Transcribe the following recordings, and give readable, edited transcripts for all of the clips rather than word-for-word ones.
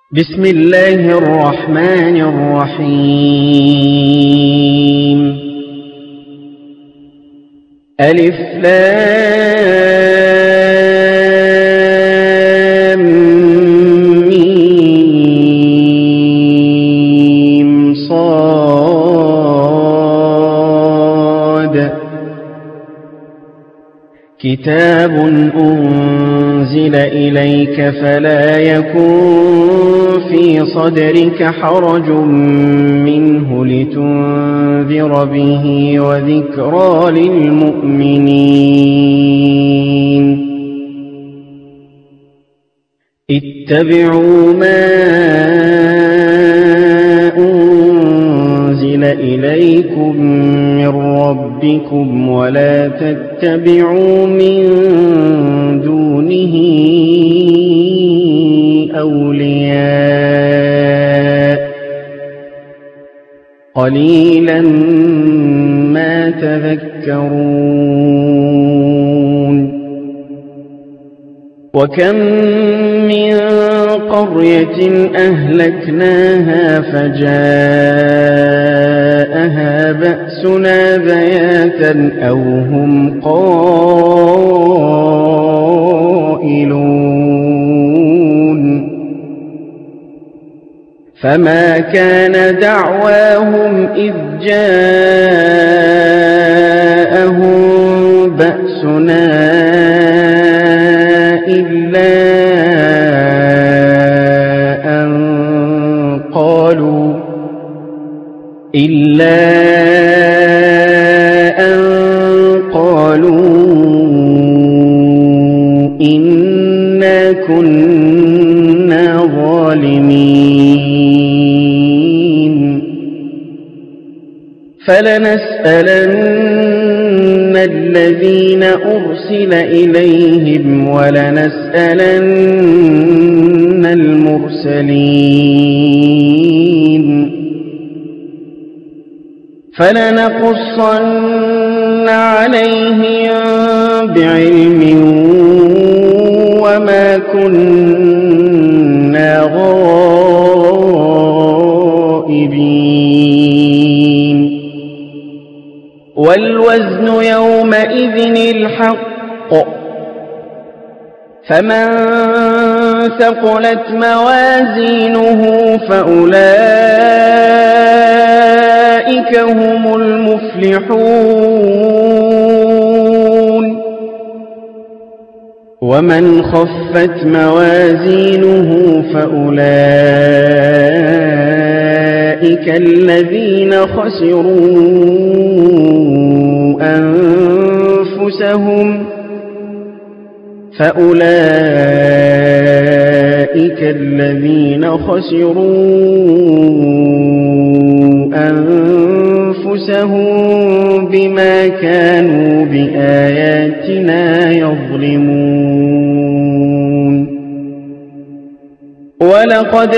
بسم الله الرحمن الرحيم ألف لام ميم صاد كتاب أنزل إليك فلا يكن في صدرك حرج منه لتنذر به وذكرى للمؤمنين اتبعوا ما أنزل إليكم من ربكم ولا تتبعوا من دونه أولياء قليلا ما تذكرون وكم من قرية أهلكناها فجاءها بأسنا بياتا أو هم قائلون فما كان دعواهم إذ جاءهم بأسنا إلا أن قالوا إنا كنا ظالمين فلنسألن الذين أرسل إليهم ولنسألن المرسلين فلنقصن عليهم بعلم وما كنا غائبين والوزن يومئذ الحق فمن ثقلت موازينه فأولئك هم المفلحون ومن خفت موازينه فأولئك الذين خسروا أنفسهم بما كانوا بآياتنا يظلمون ولقد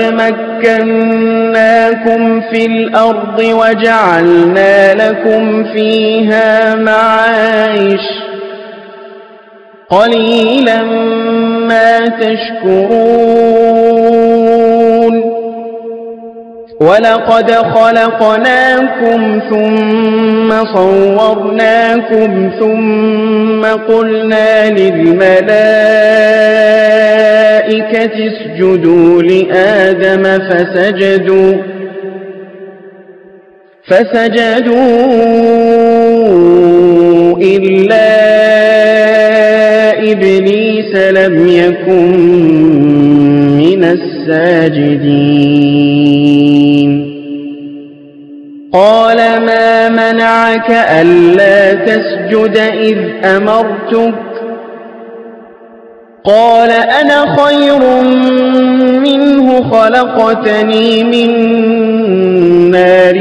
مكناكم في الأرض وجعلنا لكم فيها معايش قليلا ما تشكرون ولقد خلقناكم ثم صورناكم ثم قلنا للملائكة اسجدوا لآدم فسجدوا إلا إبليس لم يكن من الساجدين قال ما منعك ألا تسجد إذ أمرتك قال أنا خير منه خلقتني من نار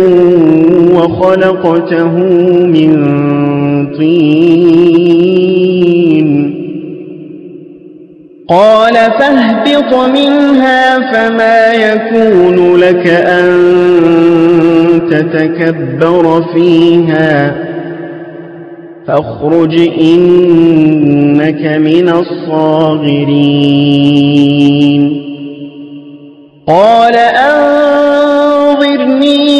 وخلقته من طين قال فاهبط منها فما يكون لك أن تتكبر فيها فاخرج إنك من الصاغرين قال أنظرني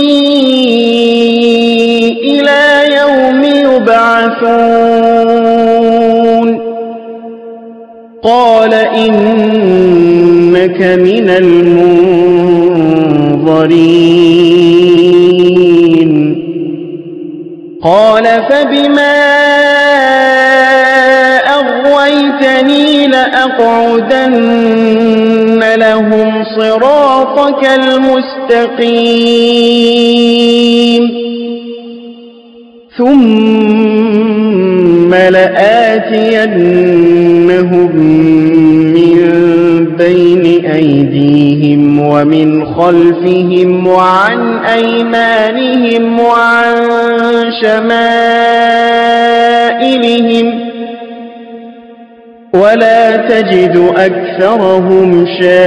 إلى يوم يبعثون قال إنك من المنظرين قال فبما أغويتني لأقعدن لهم صراطك المستقيم ثم لآتينهم من بين أيديهم ومن خلفهم وعن أيمانهم وعن شمائلهم ولا تجد أكثرهم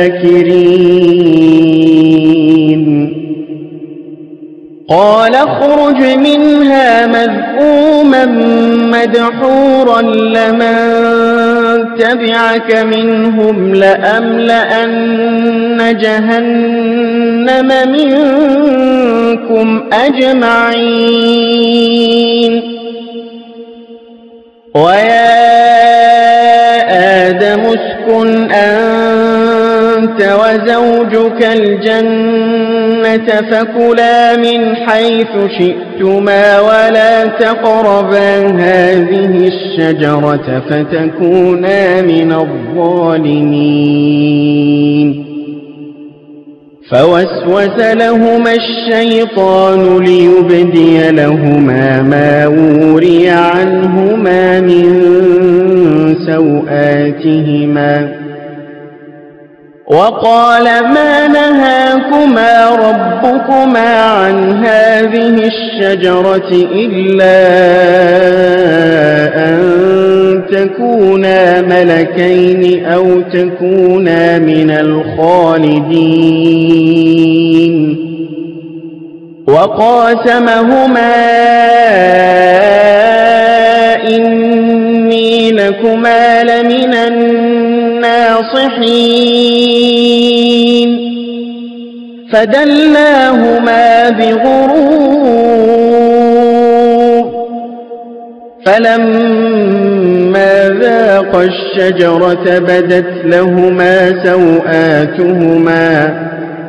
شاكرين قال اخرج منها مذءوما مدحورا لمن تبعك منهم لأملأن جهنم منكم أجمعين ويا آدم اسكن أنت وزوجك الجنة فكلا من حيث شئتما ولا تقربا هذه الشجرة فتكونا من الظالمين فوسوس لهما الشيطان ليبدي لهما ما وري عنهما من سوآتهما وقال ما نهاكما ربكما عن هذه الشجرة إلا أن تكونا ملكين أو تكونا من الخالدين وقاسمهما إني لكما لمن الناصحين فدلاهما بغرور فلما ذاقا الشجرة بدت لهما سوآتهما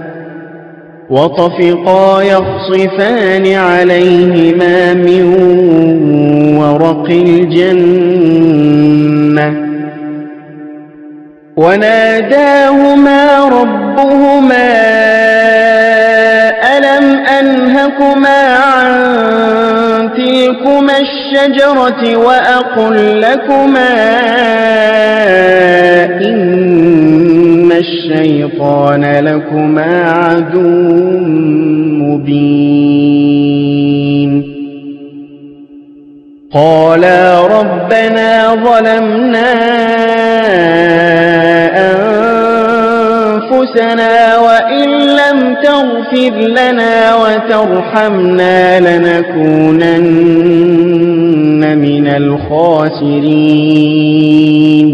وطفقا يخصفان عليهما من ورق الجنة وناداهما ربهما ألم أنهكما عن تلكما الشجرة وأقل لكما إن الشيطان لكما عدو مبين قالا ربنا ظلمنا أنفسنا وإن لم تغفر لنا وترحمنا لنكونن من الخاسرين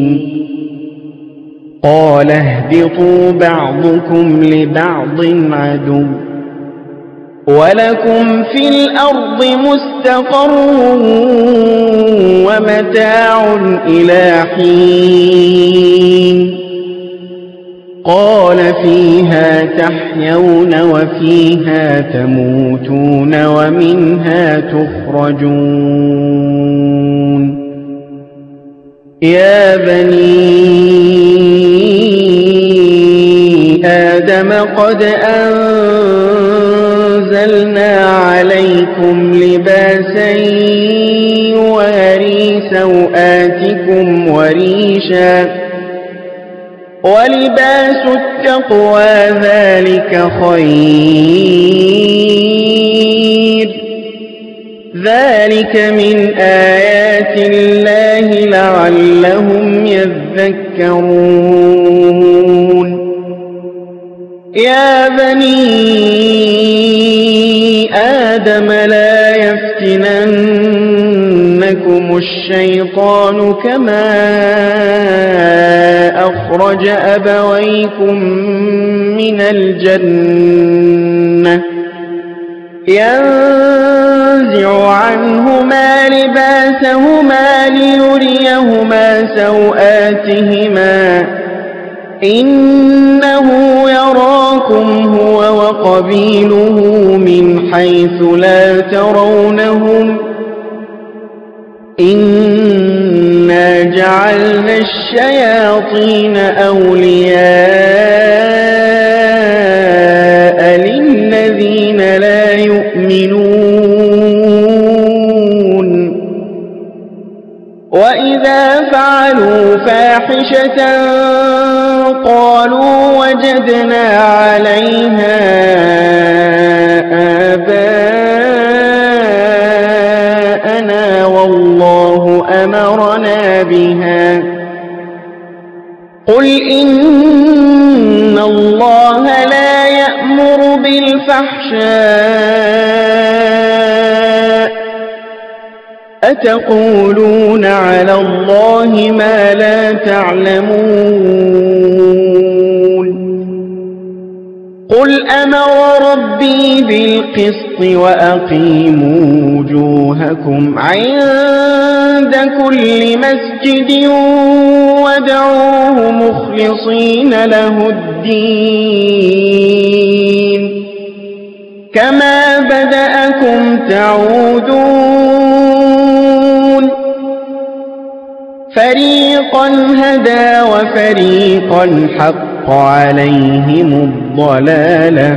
قال اهبطوا بعضكم لبعض عدو ولكم في الأرض مستقر ومتاع إلى حين قال فيها تحيون وفيها تموتون ومنها تخرجون يا بني آدم قد أنزلنا عليكم لباسا يواري سوآتكم وريشا ولباس التقوى ذلك خير ذلك من آيات الله لعلهم يذكرون يا بني آدم لا يفتننكم الشيطان كما أخرج أبويكم من الجنة ينزع عنهما لباسهما ليريهما سوآتهما إنه يراكم هو وقبيله من حيث لا ترونهم إنا جعلنا الشياطين أولياء للذين لا يؤمنون وإذا فعلوا فاحشة قالوا وجدنا عليها آباءنا والله أمرنا بها قل إن الله لا يأمر بالفحشاء أتقولون على الله ما لا تعلمون قل أمر ربي بالقسط وأقيموا وجوهكم عند كل مسجد وادعوه مخلصين له الدين كما بدأكم تعودون فريقا هدى وفريقا حق عليهم الضلالة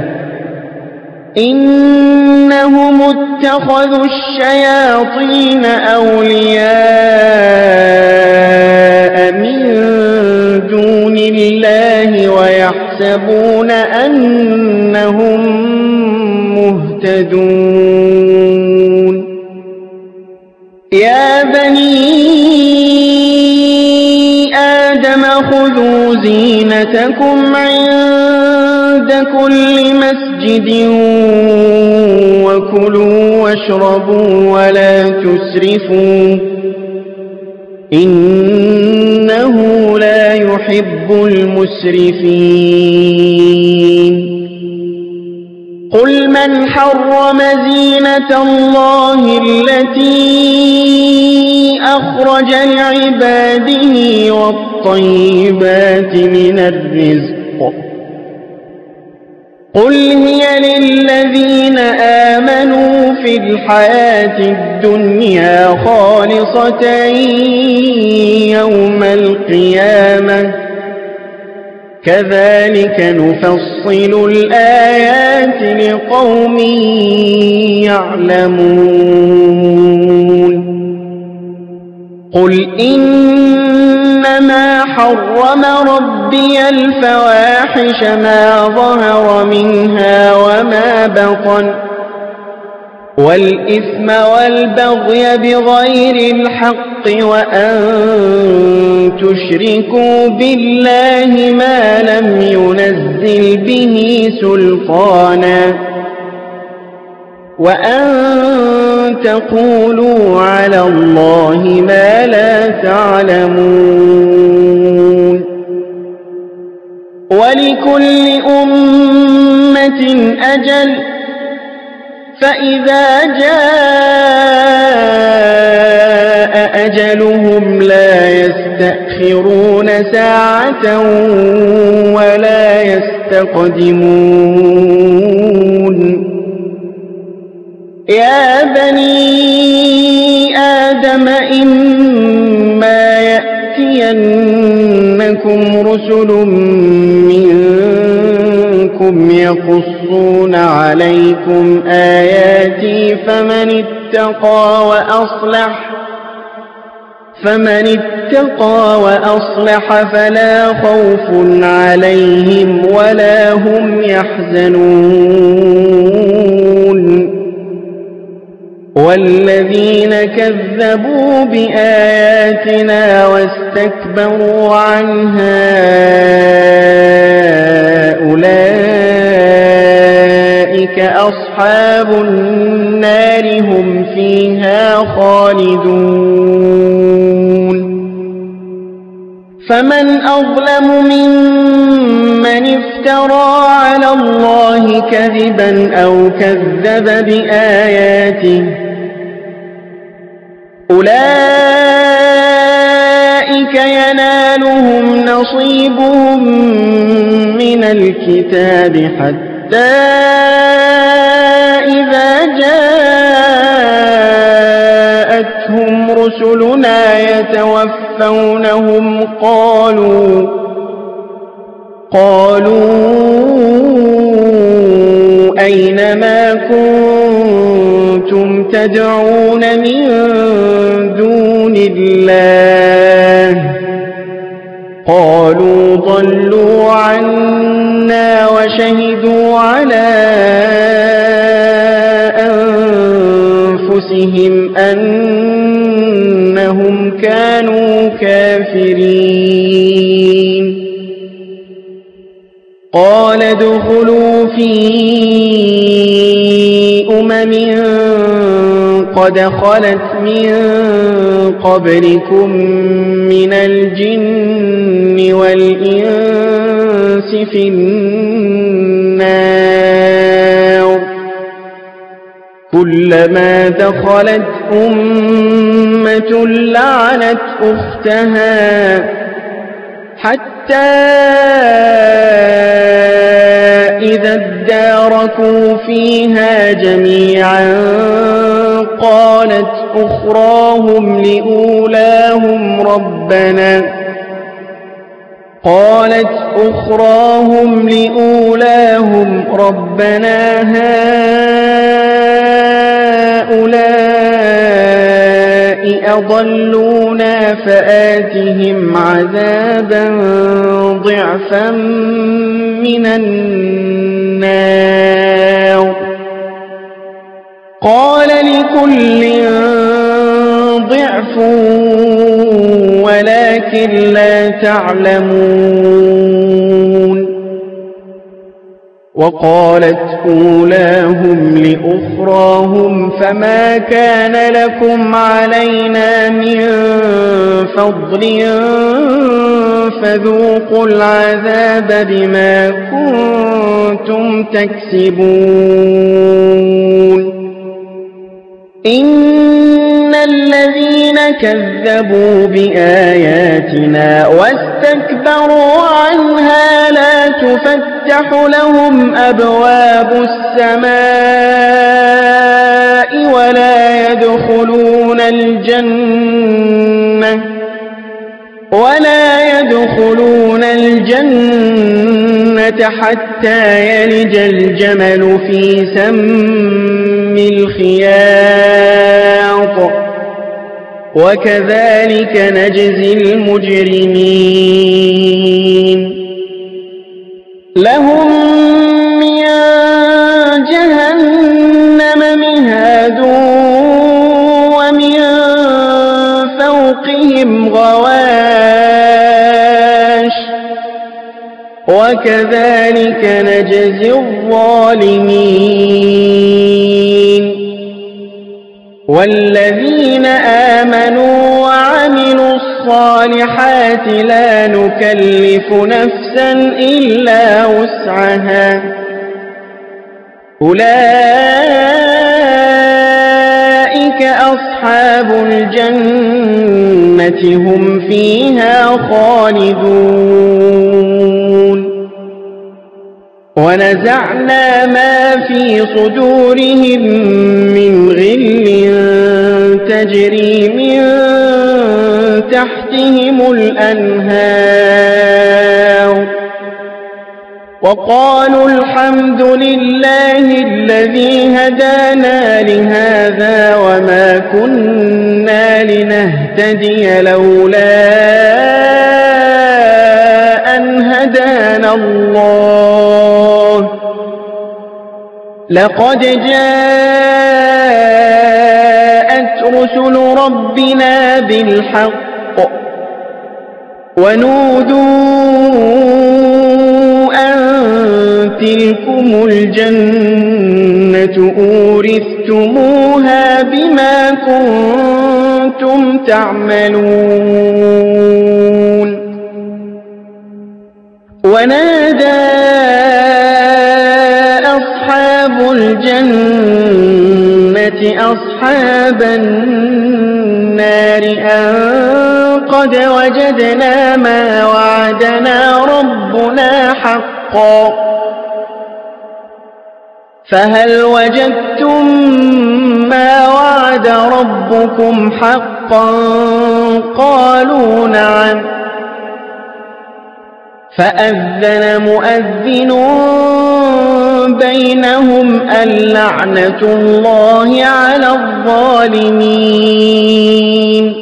إنهم اتخذوا الشياطين أولياء من دون الله ويحسبون أنهم مهتدون يا بني آدم خذوا زينتكم عند كل مسجد وكلوا واشربوا ولا تسرفوا إنه لا يحب المسرفين قل من حرم زينة الله التي أخرج لعباده والطيبات من الرزق قل هي للذين آمنوا في الحياة الدنيا خالصة يوم القيامة كذلك نفصل الآيات لقوم يعلمون قل إنما حرم ربي الفواحش ما ظهر منها وما بطن والإثم والبغي بغير الحق وأن تشركوا بالله ما لم ينزل به سلطانا وأن تقولوا على الله ما لا تعلمون ولكل أمة أجل فإذا جاء أجلهم لا يستأخرون ساعة ولا يستقدمون يا بني آدم إما يأتينكم رسل منكم يقصون عليكم آياتي فمن اتقى وأصلح فلا خوف عليهم ولا هم يحزنون والذين كذبوا بآياتنا واستكبروا عنها أولئك أصحاب النار هم فيها خالدون فمن أظلم ممن افترى افترى على الله كذبا أو كذب بآياته أولئك ينالهم نصيبهم من الكتاب حتى إذا جاءتهم رسلنا يتوفونهم قالوا أين ما كنتم تدعون من دون الله قالوا ضلوا عنا وشهدوا على أنفسهم أنهم كانوا كافرين قال ادخلوا في قد خلت من قبلكم من الجن والإنس في النار كلما دخلت أمة لعنت أختها حتى إذا اداركوا فيها جميعا قالت أخراهم لأولاهم ربنا هؤلاء أضلونا فآتهم عذابا ضعفا من النار قال لكل ضعف ولكن لا تعلمون وقالت أولاهم لأخراهم فما كان لكم علينا من فضل فذوقوا العذاب بما كنتم تكسبون إن الذين كذبوا بآياتنا واستكبروا عنها لا تفتح لهم أبواب السماء ولا يدخلون الجنة حتى يلج الجمل في سم الخياط وكذلك نجزي المجرمين لهم من جهنم مهاد ومن فوقهم غواش وكذلك نجزي الظالمين والذين آمنوا وعملوا الصالحات لا نكلف نفسا إلا وسعها أولئك أصحاب الجنة هم فيها خالدون ونزعنا ما في صدورهم من غل تجري من تحتهم الأنهار وقالوا الحمد لله الذي هدانا لهذا وما كنا لنهتدي لولا أن هدانا الله لقد جاءت رسل ربنا بالحق ونودوا تلكم الجنة أورثتموها بما كنتم تعملون ونادى الجنة أصحاب النار أن قد وجدنا ما وعدنا ربنا حقا فهل وجدتم ما وعد ربكم حقا قالوا نعم فأذن مؤذن بينهم اللعنة الله على الظالمين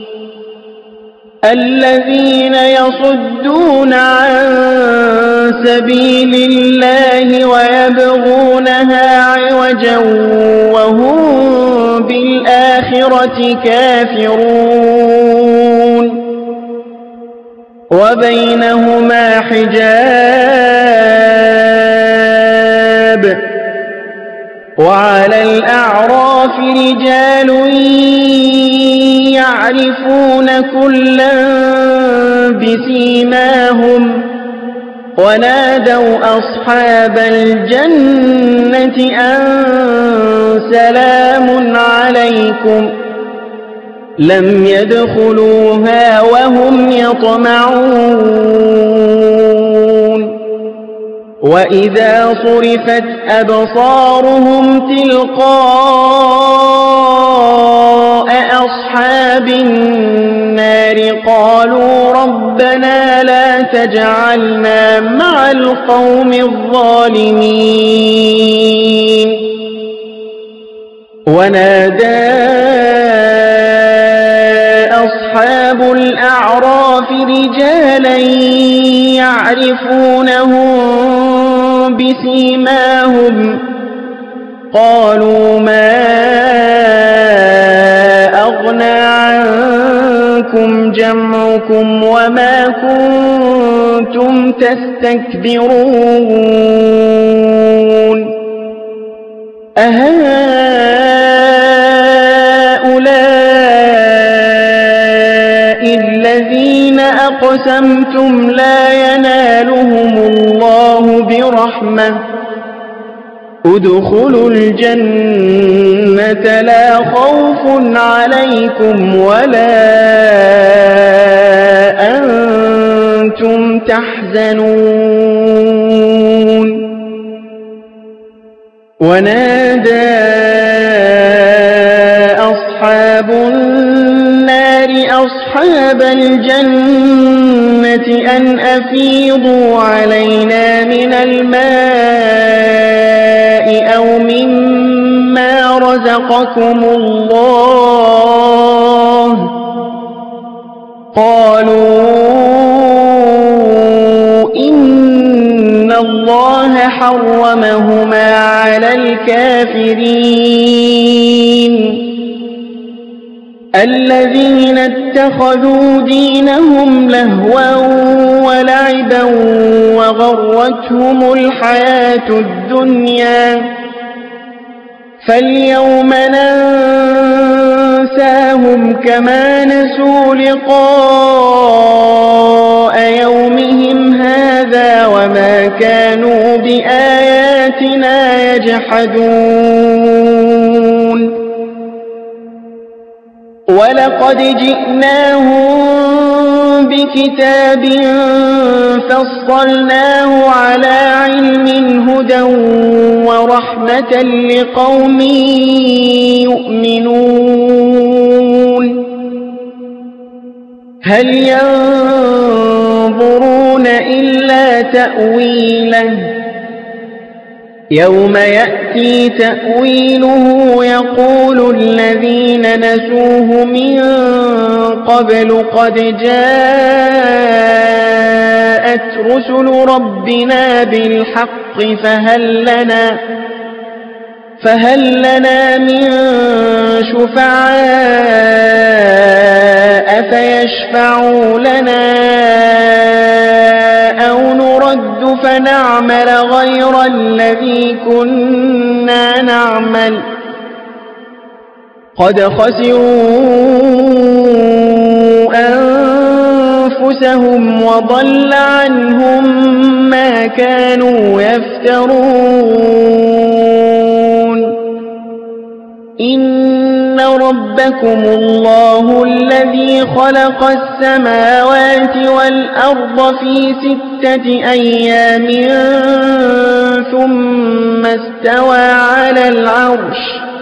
الذين يصدون عن سبيل الله ويبغونها عوجا وهم بالآخرة كافرون وبينهما حجاب وعلى الأعراف رجال يعرفون كلا بسيماهم ونادوا أصحاب الجنة أن سلام عليكم لم يدخلوها وهم يطمعون وإذا صرفت أبصارهم تلقاء أصحاب النار قالوا ربنا لا تجعلنا مع القوم الظالمين ونادى أصحاب الأعراف رجالا يعرفونهم بسيماهم قالوا ما أغنى عنكم جمعكم وما كنتم تستكبرون الذين أقسمتم لا ينالهم الله برحمة ادخلوا الجنة لا خوف عليكم ولا أنتم تحزنون ونادى أصحاب النار أصحاب الجنة أن أفيضوا علينا من الماء أو مما رزقكم الله قالوا إن الله حرمهما على الكافرين الذين اتخذوا دينهم لهوا ولعبا وغرتهم الحياة الدنيا فاليوم ننساهم كما نسوا لقاء يومهم هذا وما كانوا بآياتنا يجحدون ولقد جئناهم بكتاب فصلناه على علم هدى ورحمة لقوم يؤمنون هل ينظرون إلا تأويله يوم يأتي تأويله يقول الذين نسوه من قبل قد جاءت رسل ربنا بالحق فهل لنا من شفعاء فيشفعوا لنا أو نرد فنعمل غير الذي كنا نعمل قد خسروا أنفسهم وضل عنهم ما كانوا يفترون إن ربكم الله الذي خلق السماوات والأرض في 6 أيام ثم استوى على العرش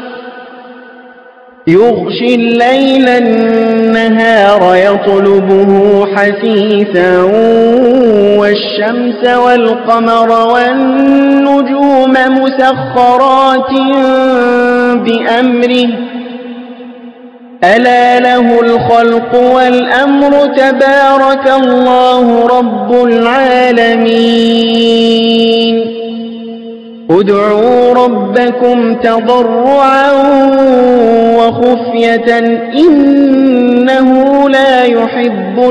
يغشي الليل النهار يطلبه حثيثا والشمس والقمر والنجوم مسخرات بأمره ألا له الخلق والأمر تبارك الله رب العالمين ادعوا ربكم تضرعا وخفية إنه لا يحب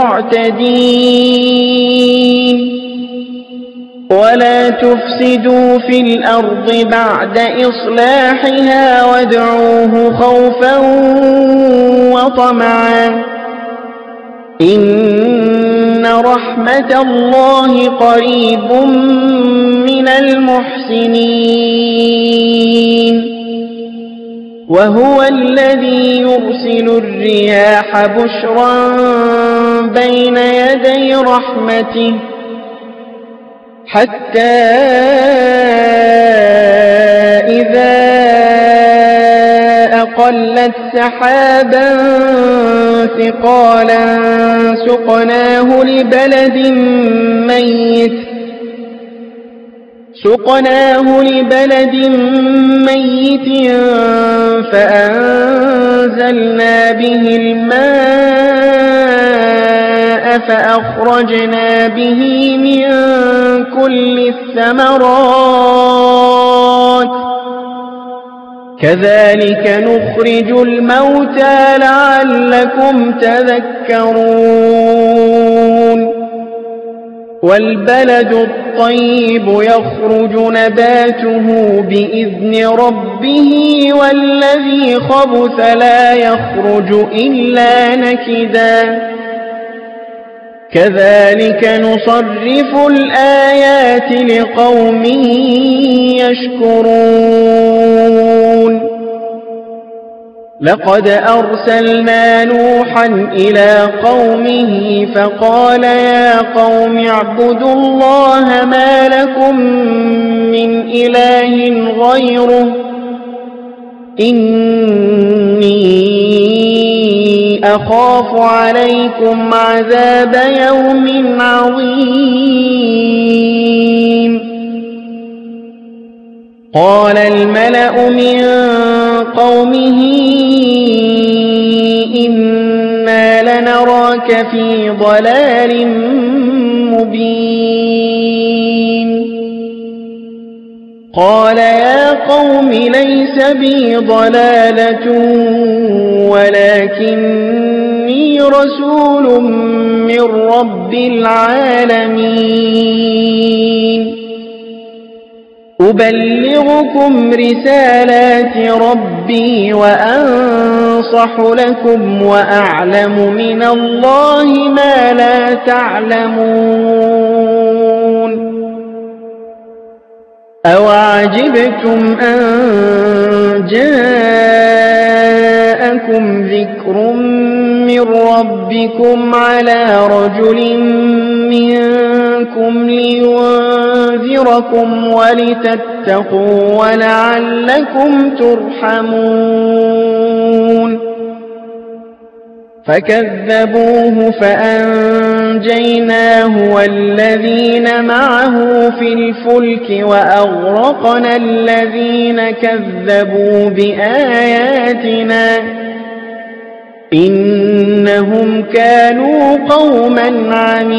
المعتدين ولا تفسدوا في الأرض بعد إصلاحها وادعوه خوفا وطمعا إن رحمة الله قريب من المحسنين وهو الذي يرسل الرياح بشرا بين يدي رحمته حتى إذا أقلت سحابا ثقالا سقناه لبلد ميت فأنزلنا به الماء فأخرجنا به من كل الثمرات كذلك نخرج الموتى لعلكم تذكرون والبلد الطيب يخرج نباته بإذن ربه والذي خبث لا يخرج إلا نكدا كذلك نصرف الآيات لقوم يشكرون لقد أرسلنا نوحا إلى قومه فقال يا قوم اعبدوا الله ما لكم من إله غيره إني أخاف عليكم عذاب يوم عظيم قال الملأ من قومه إنا لنراك في ضلال مبين قال يا قوم ليس بي ضلالة ولكني رسول من رب العالمين أبلغكم رسالات ربي وأنصح لكم وأعلم من الله ما لا تعلمون أوعجبتم أن جاءكم ذكر من ربكم على رجل منكم لينذركم ولتتقوا ولعلكم ترحمون فكذبوه فأنجيناه والذين معه في الفلك وأغرقنا الذين كذبوا بآياتنا إنهم كانوا قوما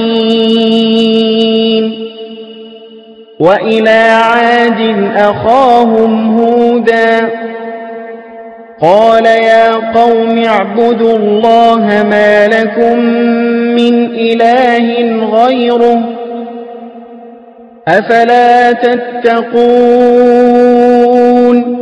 عمين وإلى عاد أخاهم هودا قال يا قوم اعبدوا الله ما لكم من إله غيره أفلا تتقون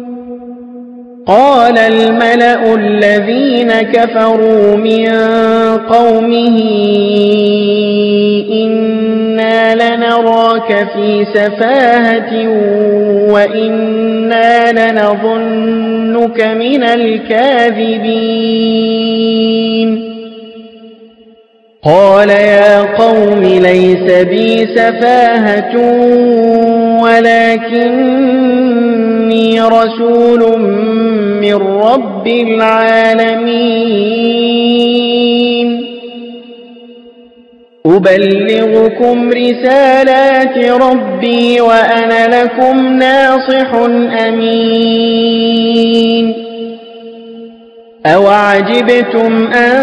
قال الملأ الذين كفروا من قومه إنا إنا لنراك في سفاهة وإنا لنظنك من الكاذبين قال يا قوم ليس بي سفاهة ولكني رسول من رب العالمين أبلغكم رسالات ربي وأنا لكم ناصح أمين أوعجبتم أن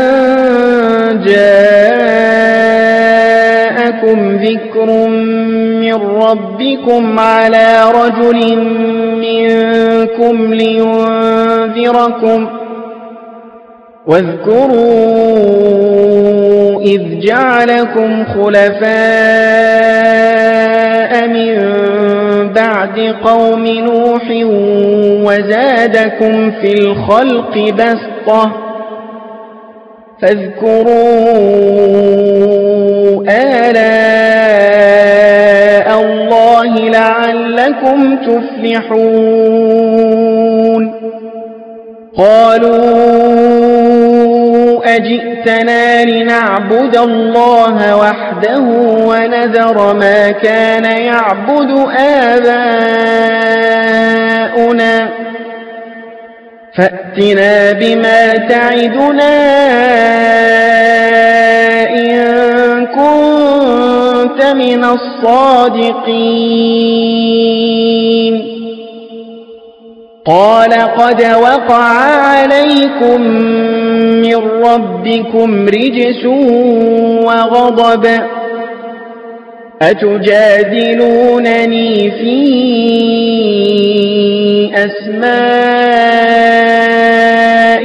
جاءكم ذكر من ربكم على رجل منكم لينذركم واذكروا إذ جعلكم خلفاء من بعد قوم نوح وزادكم في الخلق بسطة فاذكروا آلاء الله لعلكم تفلحون قالوا أجئتنا لنعبد الله وحده ونذر ما كان يعبد آباؤنا فأتنا بما تعدنا إن كنت من الصادقين قال قد وقع عليكم من ربكم رجس وغضب أتجادلونني في أسماء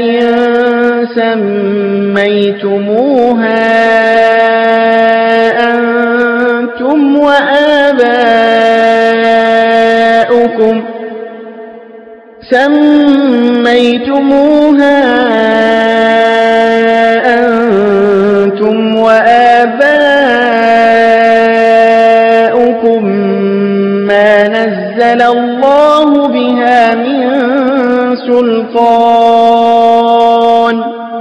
سميتموها أنتم وآباؤكم ما نزل الله بها من سلطان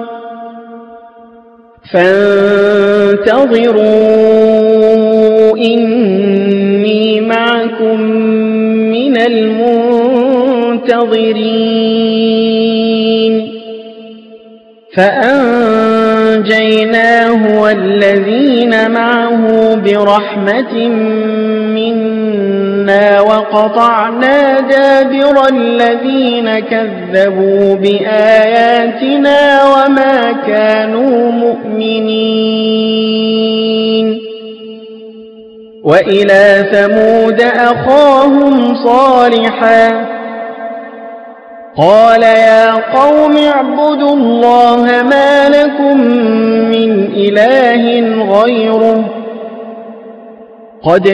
فانتظروا إني معكم من المنتظرين فأنجيناه والذين معه برحمة منا وقطعنا دابر الذين كذبوا بآياتنا وما كانوا مؤمنين وإلى ثمود أخاهم صالحا قال يا قوم اعبدوا الله ما لكم من إله غيره قد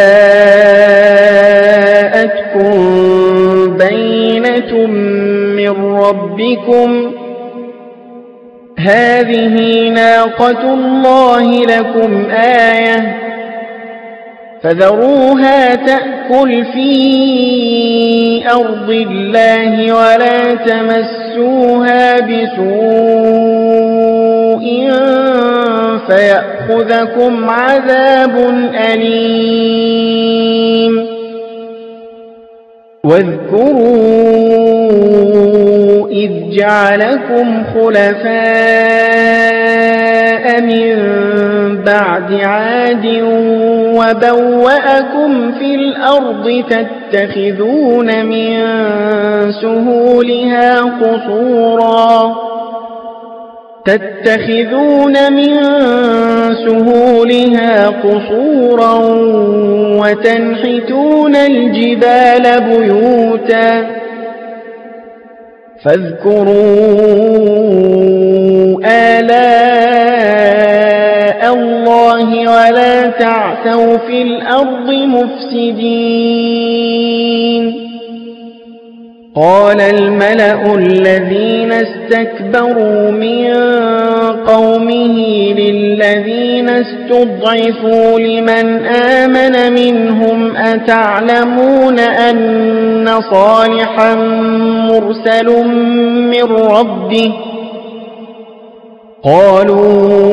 جاءتكم بينة من ربكم هذه ناقة الله لكم آية فذروها تأكل في أرض الله ولا تمسوها بسوء فيأخذكم عذاب أليم واذكروا إذ جعلكم خلفاء من بعد عاد وبوأكم في الأرض تتخذون من سهولها قصورا وتنحتون الجبال بيوتا فاذكروا آلاء الله ولا تعثوا في الأرض مفسدين قال الملأ الذين استكبروا من قومه للذين استضعفوا لمن آمن منهم أتعلمون أن صالحا مرسل من ربه قالوا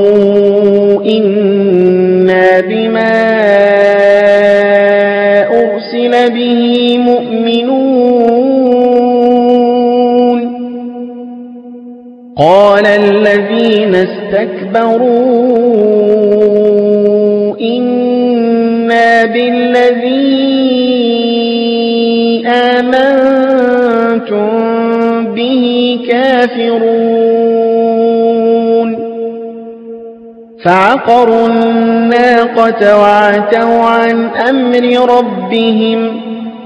إنا بما أرسل به مؤمنون قال الذين استكبروا إنا بالذي آمنتم به كافرون فعقروا الناقة وعتوا عن أمر ربهم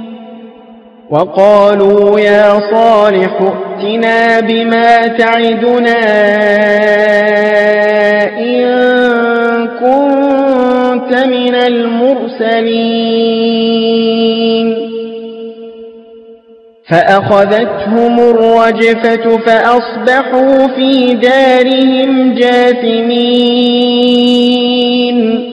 وقالوا يا صالح ائتنا بما تعدنا إن كنت من المرسلين فأخذتهم الرجفة فأصبحوا في دارهم جاثمين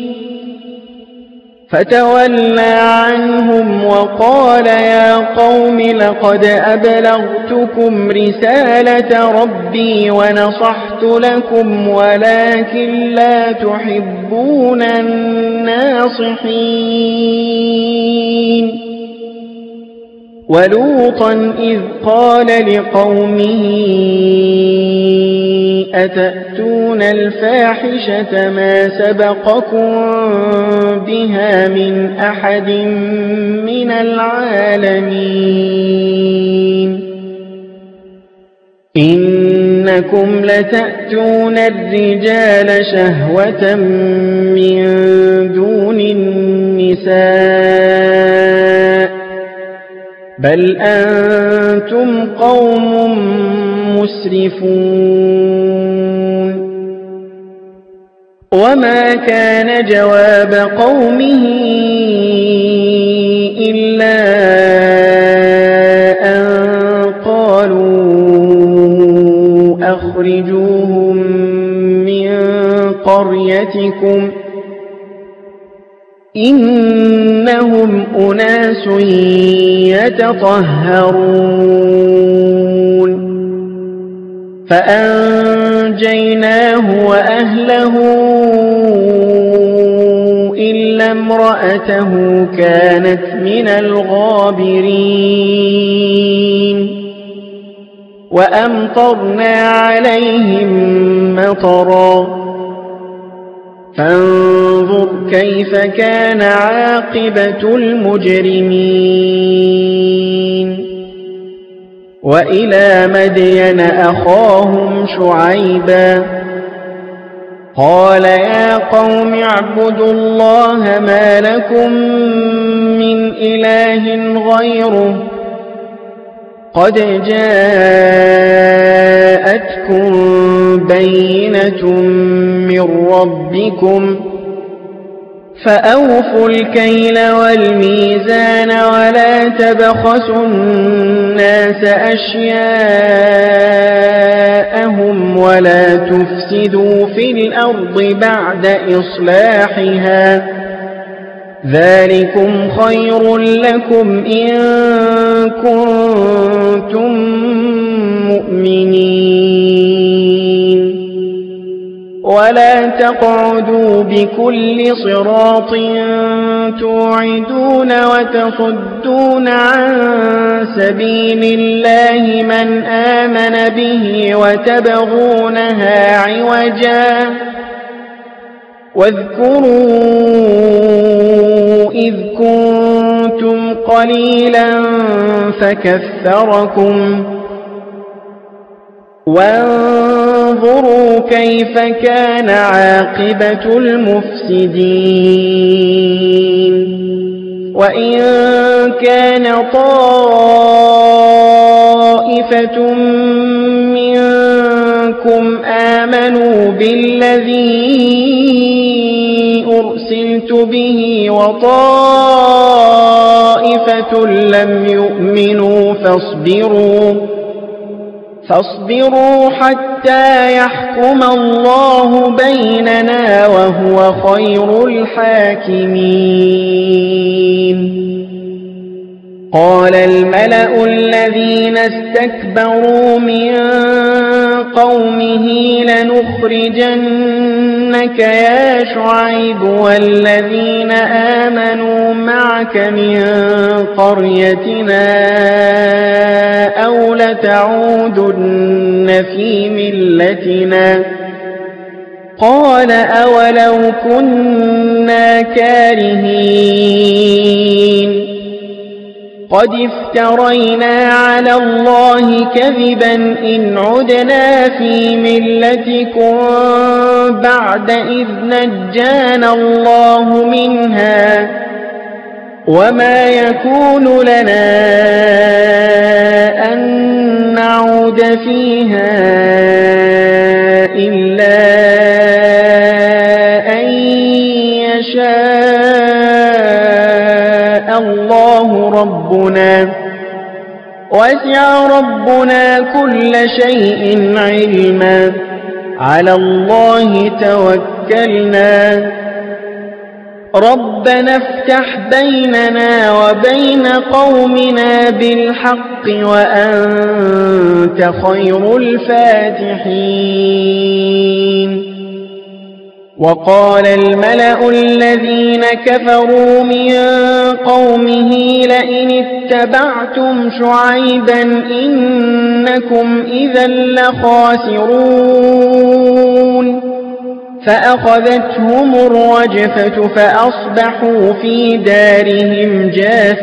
فتولى عنهم وقال يا قوم لقد أبلغتكم رسالة ربي ونصحت لكم ولكن لا تحبون الناصحين ولوطا إذ قال لقومه أتأتون الفاحشة ما سبقكم بها من أحد من العالمين إنكم لتأتون الرجال شهوة من دون النساء بل أنتم قوم مسرفون وما كان جواب قومه إلا أن قالوا أخرجوهم من قريتكم إنهم أناس يتطهرون فأنجيناه وأهله إلا امرأته كانت من الغابرين وأمطرنا عليهم مطرا فانظر كيف كان عاقبة المجرمين وإلى مدين أخاهم شعيبا قال يا قوم اعبدوا الله ما لكم من إله غيره قد جاءتكم بينة من ربكم فأوفوا الكيل والميزان ولا تبخسوا الناس أشياءهم ولا تفسدوا في الأرض بعد إصلاحها ذلكم خير لكم إن كنتم مؤمنين ولا تقعدوا بكل صراط توعدون وتصدون عن سبيل الله من آمن به وتبغونها عوجا واذكروا إذ كنتم قليلا فكثركم وانظروا كيف كان عاقبة المفسدين وإن كان طائفة منكم آمنوا بالذي أرسلت به وطائفة طائفة لم يؤمنوا فاصبروا حتى يحكم الله بيننا وهو خير الحاكمين. قال الملأ الذين استكبروا من قومه لنخرجنك يا شعيب والذين آمنوا معك من قريتنا أو لتعودن في ملتنا. قال أولو كنا كارهين قد افترينا على الله كذبا إن عدنا في ملتكم بعد إذ نجانا الله منها وما يكون لنا أن نعود فيها إلا أن يشاء الله ربنا وسع ربنا كل شيء علما على الله توكلنا ربنا افتح بيننا وبين قومنا بالحق وأنت خير الفاتحين. وقال الملأ الذين كفروا من قومه لئن اتبعتم شعيبا إنكم إذا لخاسرون فأخذتهم الرجفة فأصبحوا في دارهم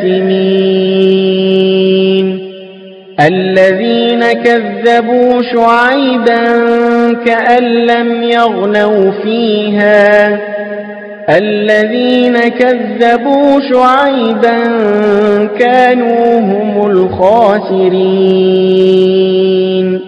جاثمين. الذين كذبوا شعيبا كأن لم يغنوا فيها الذين كذبوا شعيبا كانوا هم الخاسرين.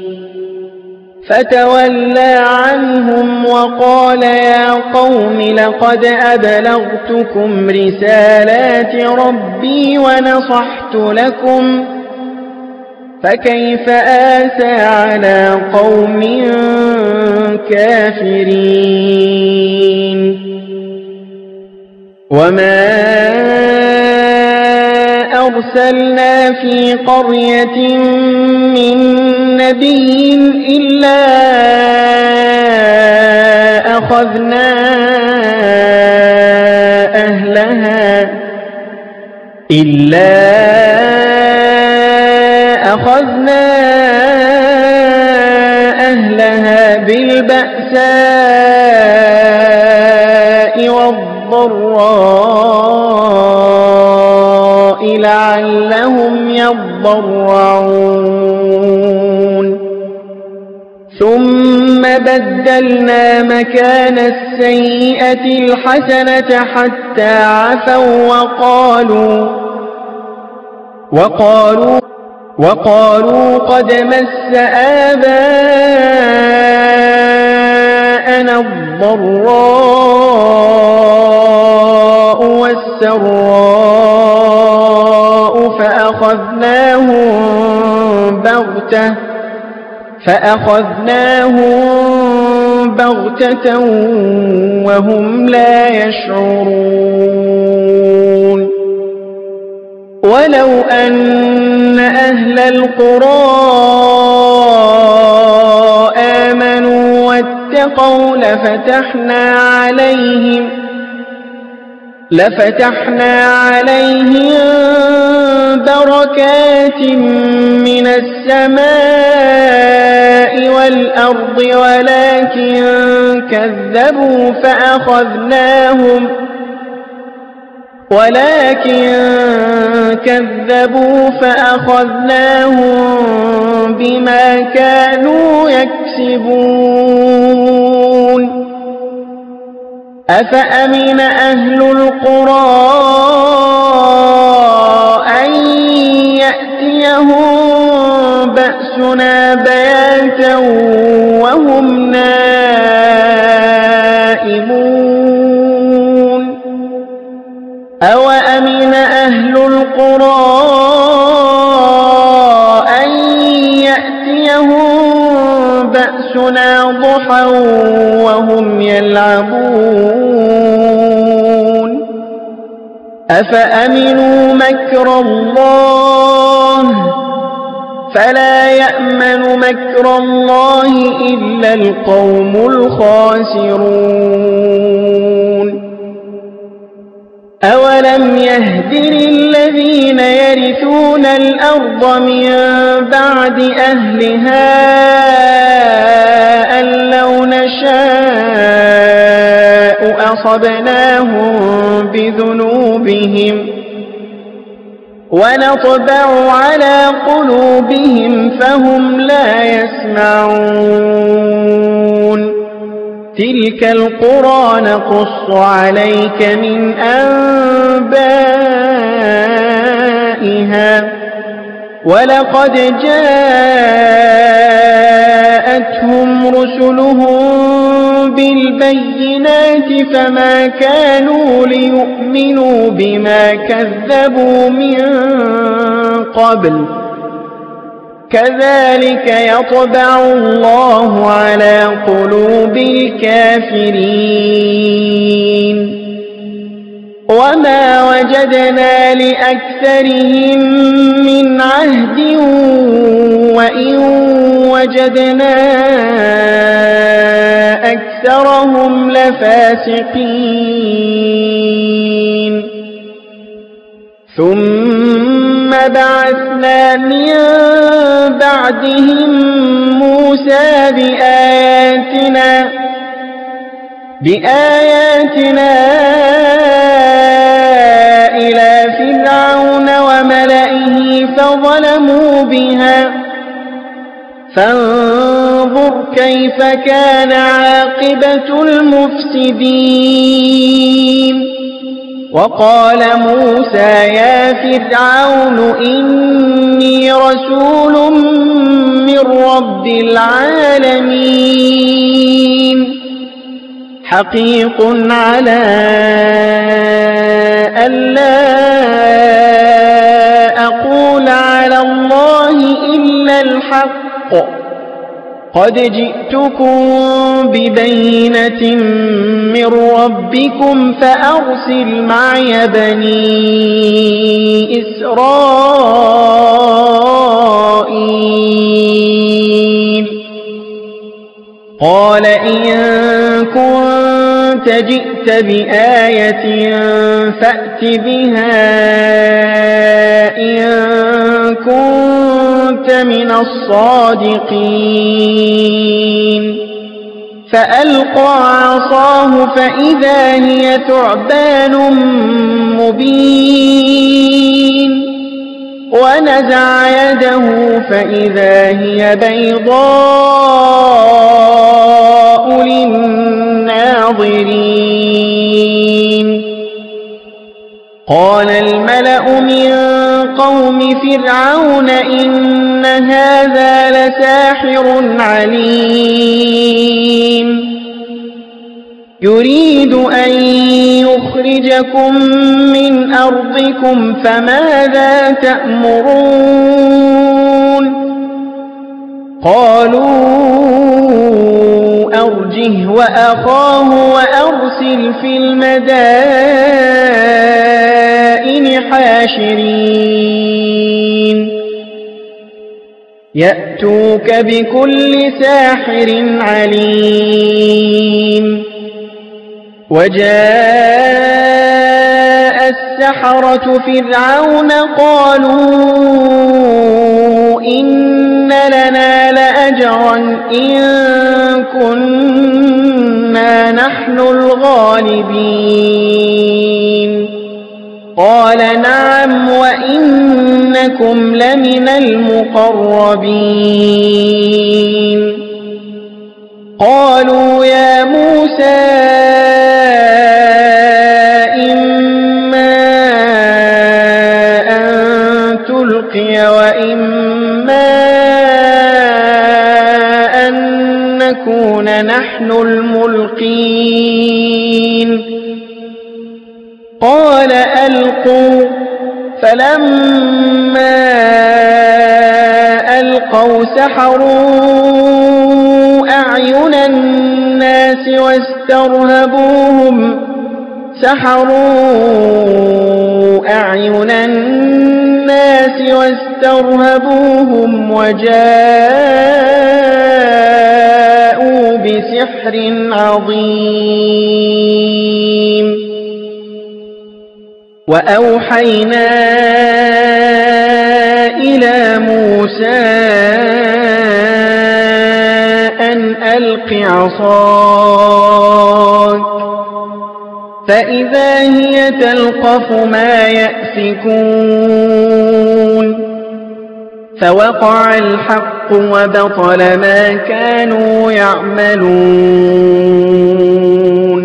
فتولى عنهم وقال يا قوم لقد أبلغتكم رسالات ربي ونصحت لكم فكيف آسى على قوم كافرين. وما أرسلنا في قرية من نبي إلا أخذنا أهلها بالبأساء والضراء لعلهم يضرعون. ثم بدلنا مكان السيئة الحسنة حتى عفوا وقالوا قد مس آباءنا الضراء والسراء فأخذناهم بغتة وهم لا يشعرون. ولو أن أهل القرى آمنوا واتقوا لفتحنا عليهم بركات من السماء والأرض ولكن كذبوا فأخذناهم بما كانوا يكسبون. أفأمن أهل القرى أن يأتيهم بأسنا بياتا وهم نائمون. أوأمن أهل القرى وهم يلعبون أفأمنوا مكر الله فلا يأمن مكر الله إلا القوم الخاسرون أولم يهد للذين يرثون الأرض من بعد أهلها أن لو نشاء أصبناهم بذنوبهم ونطبع على قلوبهم فهم لا يسمعون تلك القرى نقص عليك من أنبائها ولقد جاءتهم رسلهم بالبينات فما كانوا ليؤمنوا بما كذبوا من قبل كذلك يطبع الله على قلوب الكافرين وما وجدنا لأكثرهم من عهد وإن وجدنا أكثرهم لفاسقين ثم بعثنا من بعدهم موسى بآياتنا إلى فرعون وملئه فظلموا بها فانظر كيف كان عاقبة المفسدين وقال موسى يا فرعون إني رسول من رب العالمين حقيق على ألا أقول على الله إلا الحق قد جئتكم ببينة من ربكم فأرسل معي بني إسرائيل قال إن كنت جئت بآية فأت بها إن كنت من الصادقين فألقى عصاه فإذا هي ثعبان مبين ونزع يده فإذا هي بيضاء للناظرين قال الملأ من قوم فرعون إن هذا لساحر عليم يريد أن يخرجكم من أرضكم فماذا تأمرون قالوا أرجه وأخاه وأرسل في المدائن حاشرين يأتوك بكل ساحر عليم وجاء السحرة فرعون قالوا إن لنا لأجرا إن كنا نحن الغالبين قال نعم وإنكم لمن المقربين قالوا يا موسى إما أن تلقي وإما أن نكون نحن الملقين قال ألقوا فلما ألقوا سحروا أعين الناس واسترهبوهم وجاءوا بسحر عظيم وأوحينا إلى موسى أن ألق عصاك فإذا هي تلقف ما يأفكون فوقع الحق وبطل ما كانوا يعملون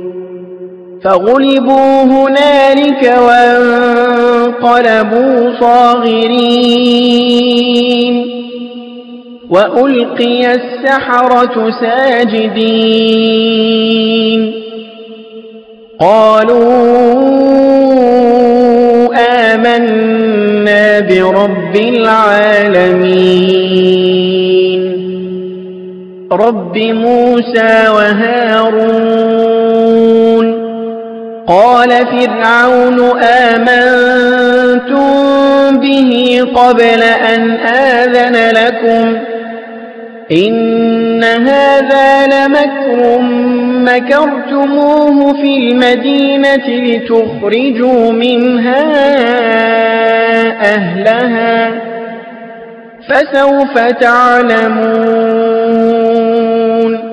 فغلبوا هنالك وانقلبوا صاغرين وألقي السحرة ساجدين قالوا آمنا برب العالمين رب موسى وهارون قال فرعون آمنتم به قبل أن آذن لكم إن هذا لمكر مكرتموه في المدينة لتخرجوا منها أهلها فسوف تعلمون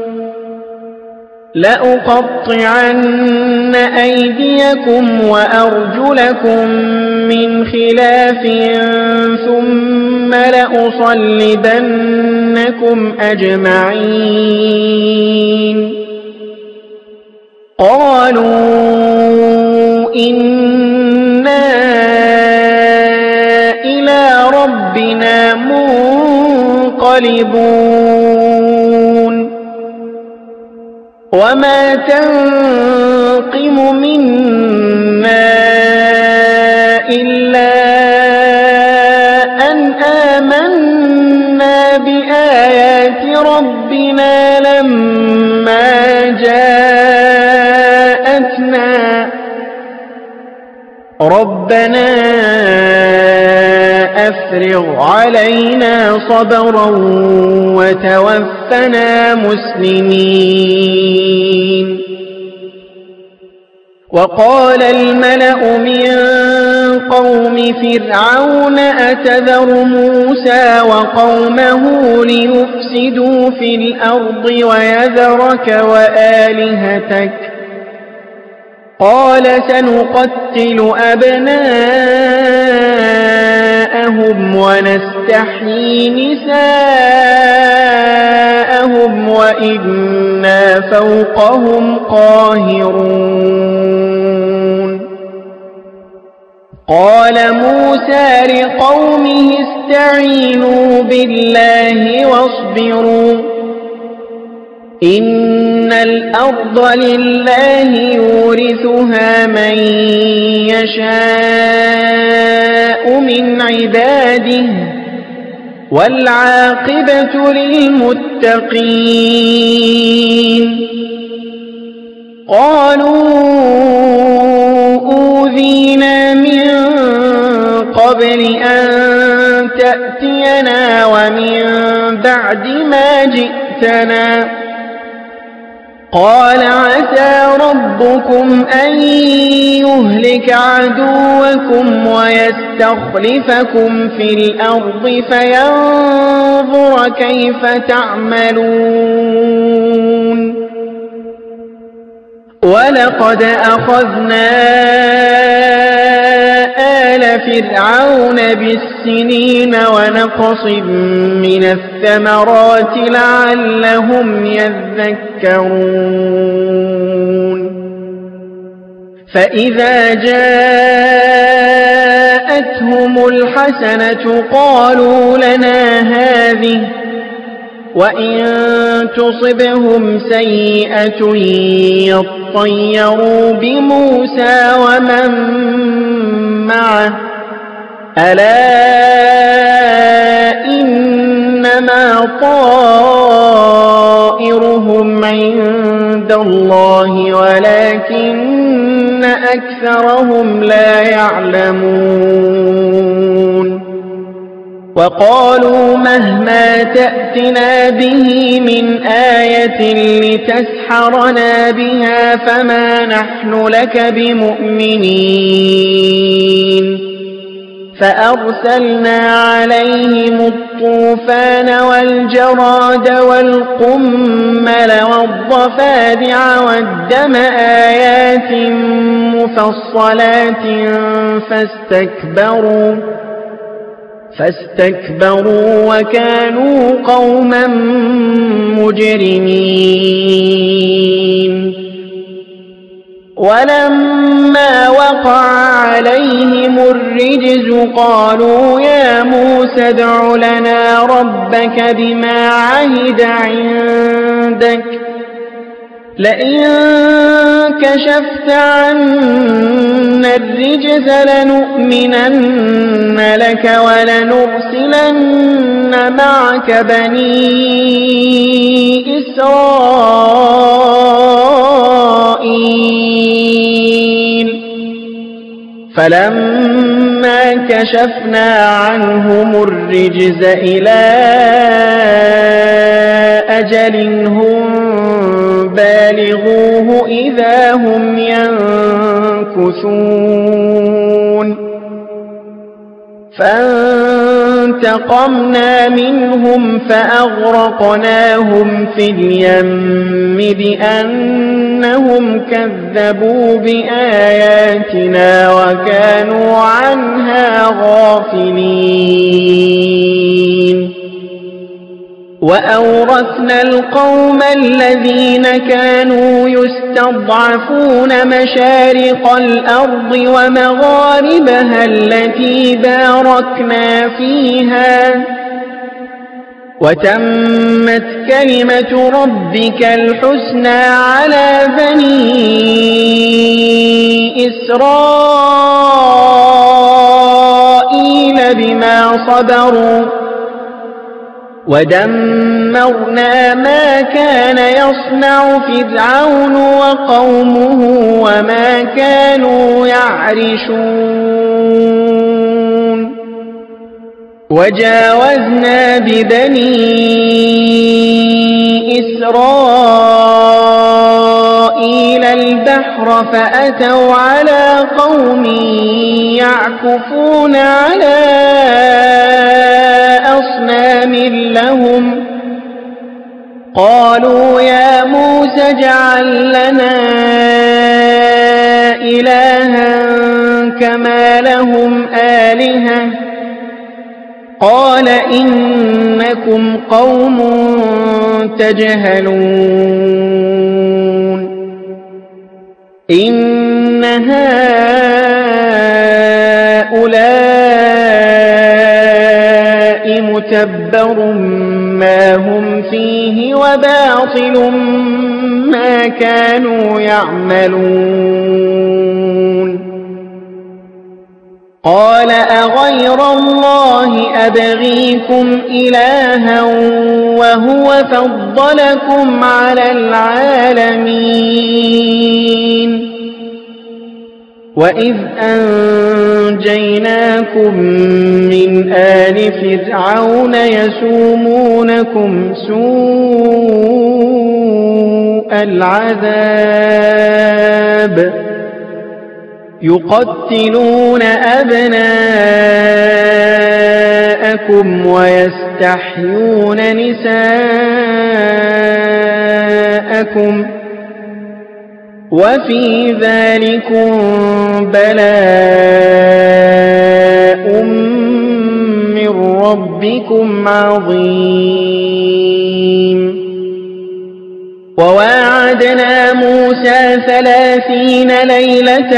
لأقطعن أيديكم وأرجلكم من خلاف ثم لأصلبنكم أجمعين قالوا إنا إلى ربنا منقلبون وما تنقم منا إلا أن آمنا بآيات ربنا لما جاءتنا ربنا أفرغ علينا صبرا وتوفنا مسلمين وقال الملأ من قوم فرعون أتذر موسى وقومه ليفسدوا في الأرض ويذرك وآلهتك قال سنقتل أبناءهم ونستحيي نساءهم وإنا فوقهم قاهرون قال موسى لقومه استعينوا بالله واصبروا إن الأرض لله يورثها من يشاء من عباده والعاقبة للمتقين قالوا أوذينا من قبل أن تأتينا ومن بعد ما جئتنا قال عسى ربكم أن يهلك عدوكم ويستخلفكم في الأرض فينظر كيف تعملون ولقد أخذنا آل فرعون بالسنين ونقص من الثمرات لعلهم يذكرون فإذا جاءتهم الحسنة قالوا لنا هذه وإن تصبهم سيئة يطيروا بموسى ومن معه ألا إنما طائرهم عند الله ولكن أكثرهم لا يعلمون وقالوا مهما تأتنا به من آية لتسحرنا بها فما نحن لك بمؤمنين فأرسلنا عليهم الطوفان والجراد والقمل والضفادع والدم آيات مفصلات فاستكبروا وكانوا قوما مجرمين ولما وقع عليهم الرجز قالوا يا موسى ادع لنا ربك بما عهد عندك لئن كشفت عنا الرجز لنؤمنن لك ولنرسلن معك بني إسرائيل فلما كشفنا عنهم الرجز إلى أجل هم بالغوه إذا هم ينكثون فانتقمنا منهم فأغرقناهم في اليم بأنهم كذبوا بآياتنا وكانوا عنها غافلين وأورثنا القوم الذين كانوا يستضعفون مشارق الأرض ومغاربها التي باركنا فيها وتمت كلمة ربك الحسنى على بني إسرائيل بما صبروا ودمرنا ما كان يصنع فرعون وقومه وما كانوا يعرشون وجاوزنا ببني إسرائيل البحر فأتوا على قوم يعكفون على أصنام لهم قالوا يا موسى اجعل لنا إلها كما لهم آلهة قال إنكم قوم تجهلون إن هؤلاء متبر ما هم فيه وباطل ما كانوا يعملون قال أغير الله أبغيكم إلها وهو فضلكم على العالمين وإذ أنجيناكم من آل فرعون يسومونكم سوء العذاب يقتلون أبناءكم ويستحيون نساءكم وفي ذلكم بلاء من ربكم عظيم وواعدنا موسى 30 ليلة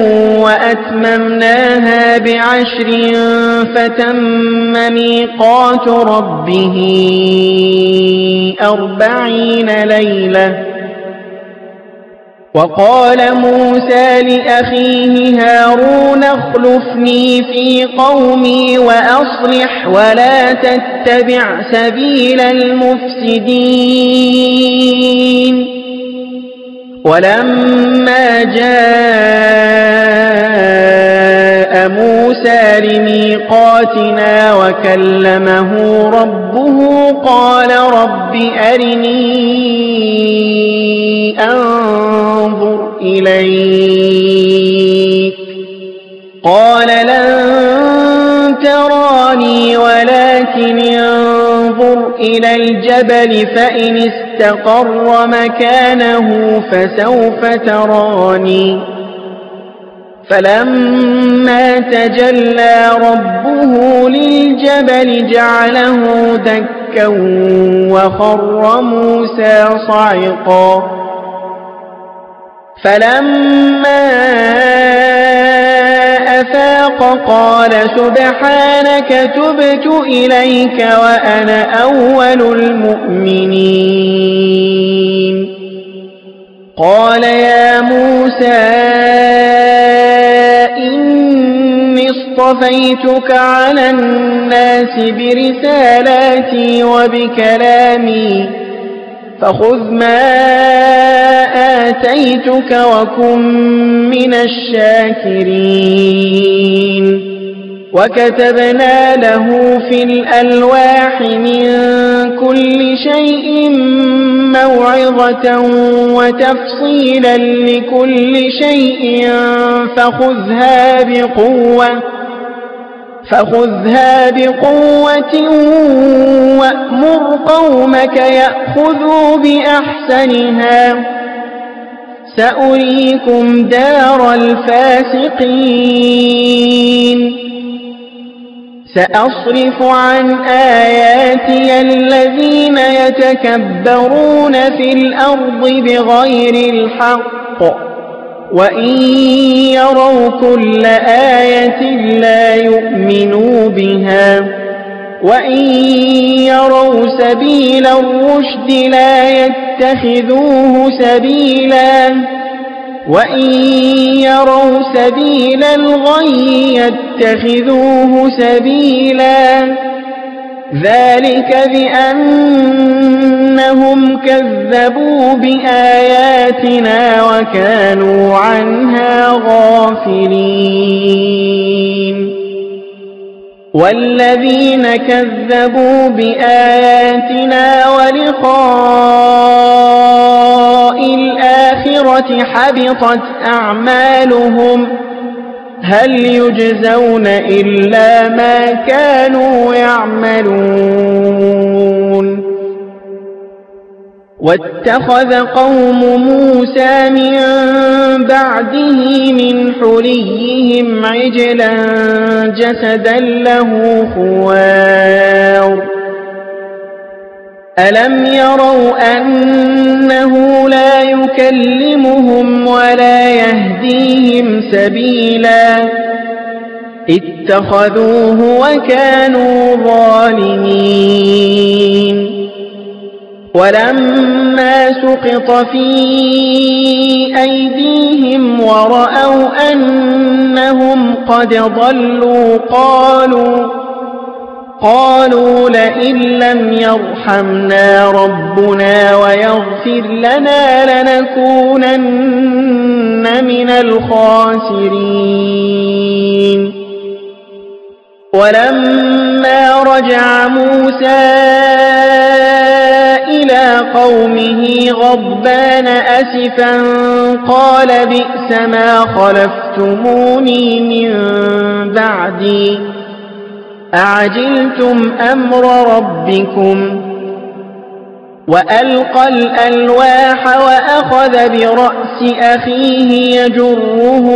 وأتممناها ب10 فتم ميقات ربه 40 ليلة وقال موسى لأخيه هارون اخلفني في قومي وأصلح ولا تتبع سبيل المفسدين ولما جاء موسى لميقاتنا وكلمه ربه قال رب أرني أنظر إليك قال لن تراني ولكن انظر إلى الجبل فإن استقر مكانه فسوف تراني فلما تجلى ربه للجبل جعله دكا وخر موسى صعقا فلما أفاق قال سبحانك تبت إليك وأنا أول المؤمنين قال يا موسى إني اصطفيتك على الناس برسالاتي وبكلامي فخذ ما آتيتك وكن من الشاكرين وكتبنا له في الألواح من كل شيء موعظة وتفصيلا لكل شيء فخذها بقوة وأمر قومك يأخذوا بأحسنها سأريكم دار الفاسقين سأصرف عن آياتي الذين يتكبرون في الأرض بغير الحق وإن يروا كل آية لا يؤمنوا بها وإن يروا سبيل الرشد لا يتخذوه سبيلا وإن يروا سبيل الغي يتخذوه سبيلا ذلك بأنهم كذبوا بآياتنا وكانوا عنها غافلين والذين كذبوا بآياتنا ولقاء الآخرة حبطت أعمالهم هل يجزون إلا ما كانوا يعملون واتخذ قوم موسى من بعده من حليهم عجلا جسدا له خوار ألم يروا أنه لا يكلمهم ولا يهديهم سبيلا اتخذوه وكانوا ظالمين ولما سقط في أيديهم ورأوا أنهم قد ضلوا قالوا لئن لم يرحمنا ربنا ويغفر لنا لنكونن من الخاسرين ولما رجع موسى إلى قومه غضبان أسفا قال بئس ما خلفتموني من بعدي أعجلتم أمر ربكم وألقى الألواح وأخذ برأس أخيه يجره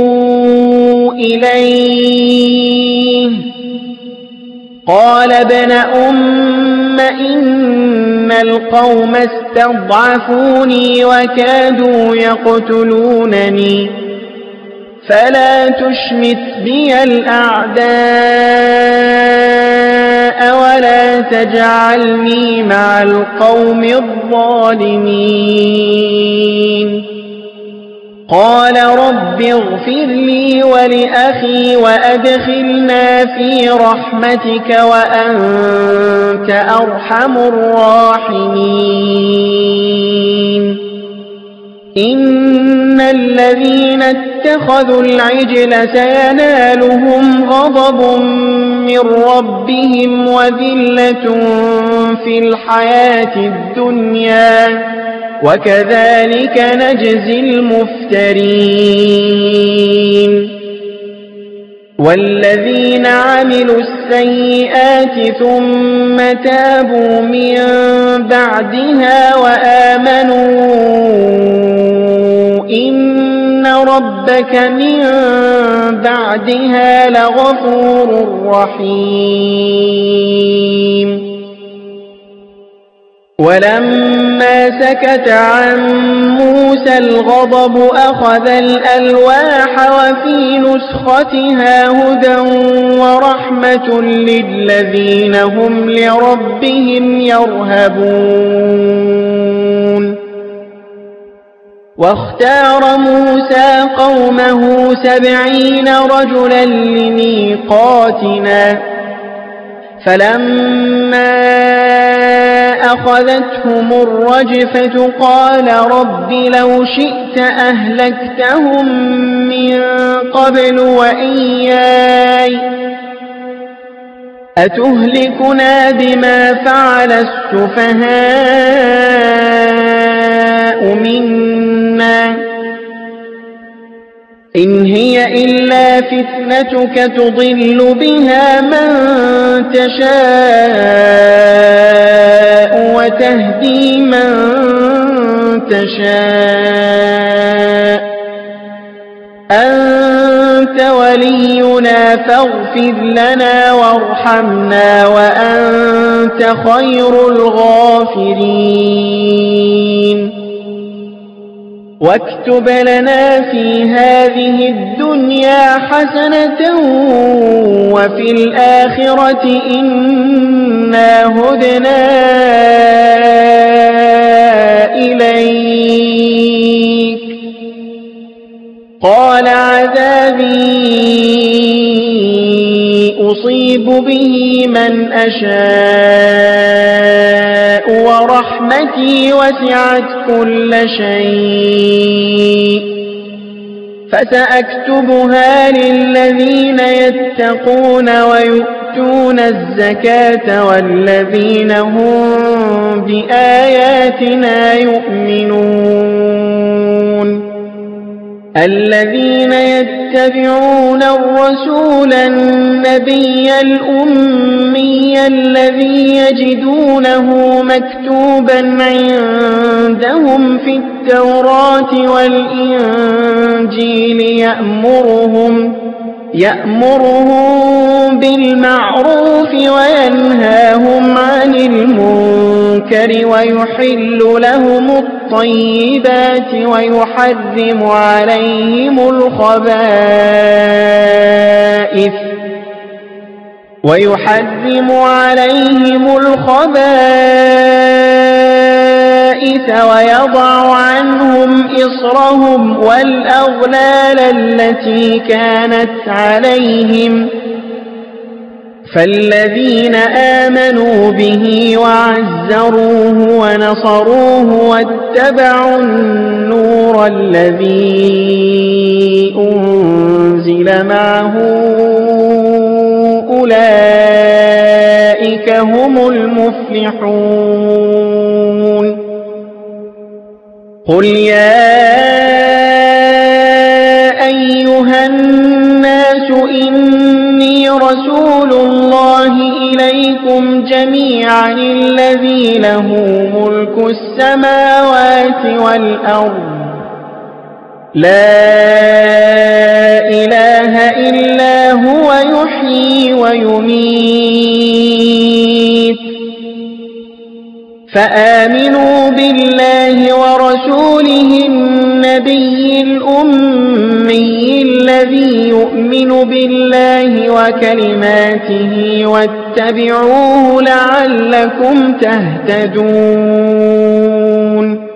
إليه قال ابن أم إن القوم استضعفوني وكادوا يقتلونني فلا تشمت بي الأعداء ولا تجعلني مع القوم الظالمين قال رب اغفر لي ولأخي وأدخلنا في رحمتك وأنت أرحم الراحمين إن الذين اتخذوا العجل سينالهم غضب من ربهم وذلة في الحياة الدنيا وكذلك نجزي المفترين والذين عملوا السيئات ثم تابوا من بعدها وآمنوا إن ربك من بعدها لغفور رحيم ولما سكت عن موسى الغضب أخذ الألواح وفي نسختها هدى ورحمة للذين هم لربهم يرهبون واختار موسى قومه 70 رجلا لميقاتنا فلما أخذتهم الرجفة قال رب لو شئت أهلكتهم من قبل وإياي أتهلكنا بما فعل السفهاء منا إن هي إلا فتنتك تضل بها من تشاء وتهدي من تشاء أنت ولينا فاغفر لنا وارحمنا وأنت خير الغافرين واكتب لنا في هذه الدنيا حسنة وفي الآخرة إنا هدنا إليك قال عذابي أصيب به من أشاء ورحمتي وسعت كل شيء فسأكتبها للذين يتقون ويؤتون الزكاة والذين هم بآياتنا يؤمنون الذين يتبعون الرسول النبي الأمي الذي يجدونه مكتوبا عندهم في التوراة والإنجيل يأمرهم بالمعروف وينهاهم عن المنكر ويحل لهم الطيبات ويحرم عليهم الخبائث ويضع عنهم إصرهم والأغلال التي كانت عليهم فالذين آمنوا به وعزروه ونصروه واتبعوا النور الذي أنزل معه أولئك هم المفلحون قل يا أيها الناس إني رسول الله إليكم جميعا الذي له ملك السماوات والأرض لا إله إلا هو يحيي ويميت فآمنوا بالله ورسوله النبي الأمي الذي يؤمن بالله وكلماته واتبعوه لعلكم تهتدون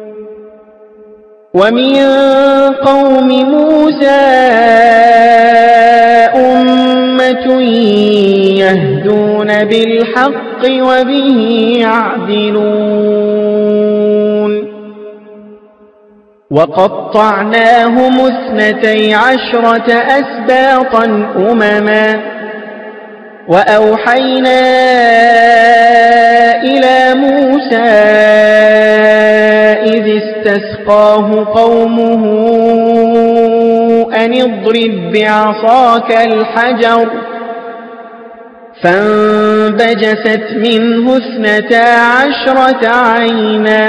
ومن قوم موسى أمة يهدون بالحق وبه يعدلون وقطعناهم 12 أسباطا أمما وأوحينا إلى موسى إذ استسقاه قومه أن اضرب بعصاك الحجر فانبجست منه 12 عينا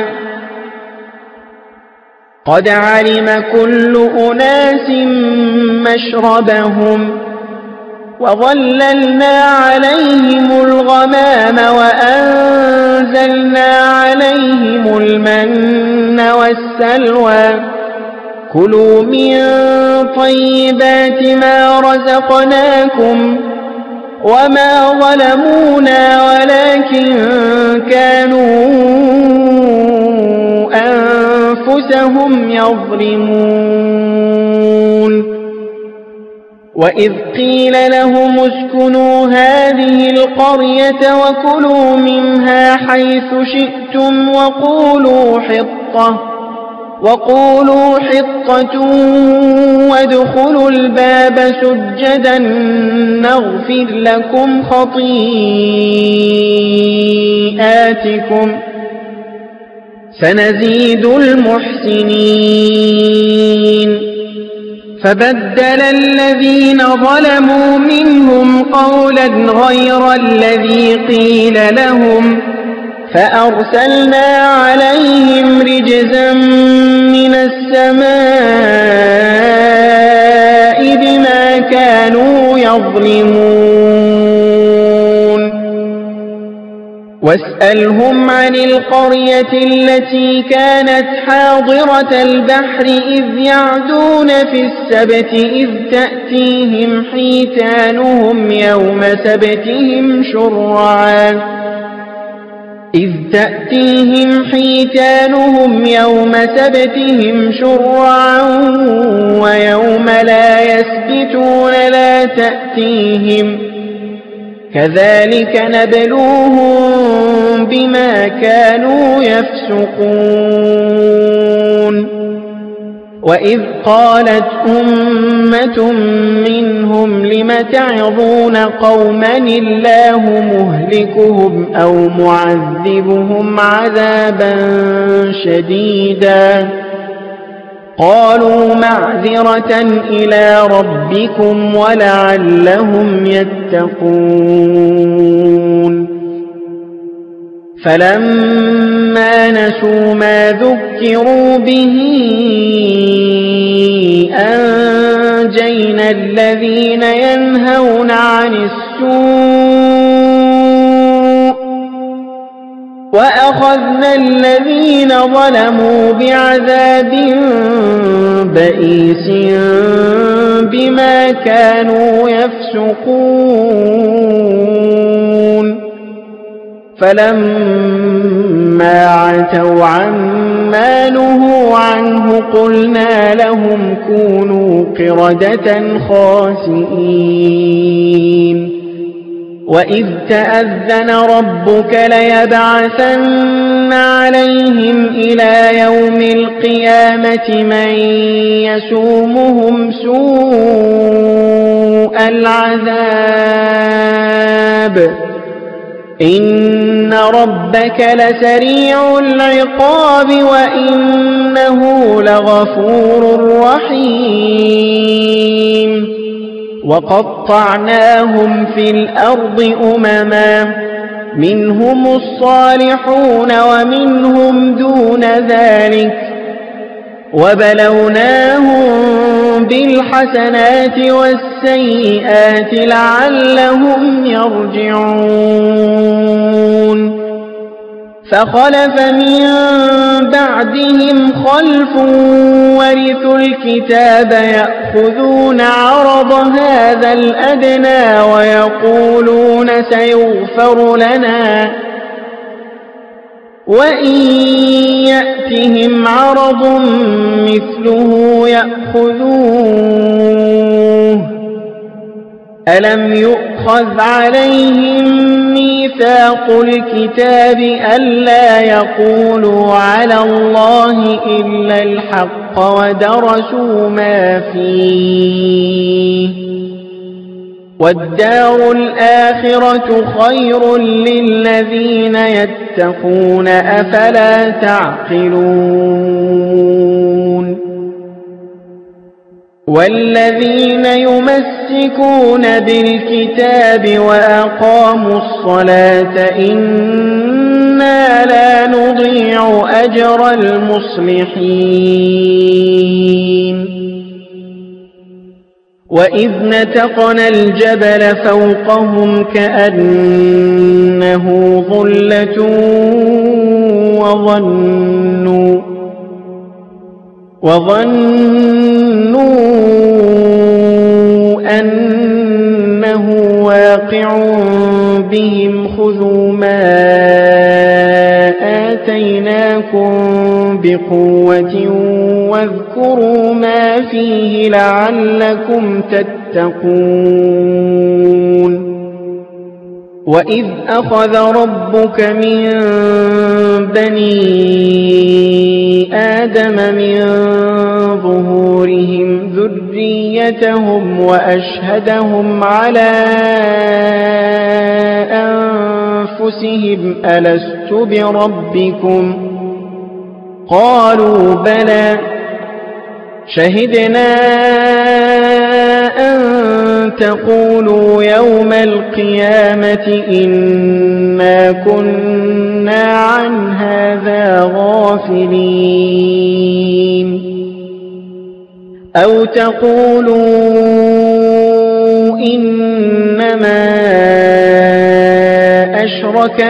قد علم كل أناس مشربهم وظللنا عليهم الغمام وأنزلنا عليهم المن والسلوى كلوا من طيبات ما رزقناكم وما ظلمونا ولكن كانوا أنفسهم يظلمون وإذ قيل لهم اسكنوا هذه القرية وكلوا منها حيث شئتم وقولوا حطة وادخلوا الباب سجدا نغفر لكم خطيئاتكم سنزيد المحسنين فبدل الذين ظلموا منهم قولا غير الذي قيل لهم فأرسلنا عليهم رجزا من السماء بما كانوا يظلمون واسألهم عن القرية التي كانت حاضرة البحر إذ يعدون في السبت إذ تأتيهم حيتانهم يوم سبتهم شرعا ويوم لا يسبتون لا تأتيهم كذلك نبلوهم بما كانوا يفسقون وإذ قالت أمة منهم لم تعظون قوما الله مهلكهم أو معذبهم عذابا شديدا قالوا معذرة إلى ربكم ولعلهم يتقون فلما نسوا ما ذكروا به أنجينا الذين ينهون عن السوء وأخذنا الذين ظلموا بعذاب بئيس بما كانوا يفسقون فلما عتوا عما نهوا عنه قلنا لهم كونوا قردة خاسئين وإذ تأذن ربك ليبعثن عليهم إلى يوم القيامة من يسومهم سوء العذاب إن ربك لسريع العقاب وإنه لغفور رحيم وقطعناهم في الأرض أمما منهم الصالحون ومنهم دون ذلك وبلوناهم بالحسنات والسيئات لعلهم يرجعون فخلف من بعدهم خلف ورثوا الكتاب يأخذون عرض هذا الأدنى ويقولون سيغفر لنا وإن يأتهم عرض مثله يأخذوه ألم يؤخذ عليهم ميثاق الكتاب ألا يقولوا على الله إلا الحق ودرسوا ما فيه والدار الآخرة خير للذين يتقون أفلا تعقلون والذين يمسكون بالكتاب وأقاموا الصلاة إنا لا نضيع أجر المصلحين وإذ نتقنا الجبل فوقهم كأنه ظلة وظنوا أنه واقع بهم خذوا ما آتيناكم بقوة واذكروا ما فيه لعلكم تتقون وإذ أخذ ربك من بني آدم من ظهورهم ذريتهم وأشهدهم على أنفسهم ألست بربكم قالوا بلى شهدنا أن تقولوا يوم القيامة إنا كنا عن هذا غافلين أو تقولوا إنما أشرك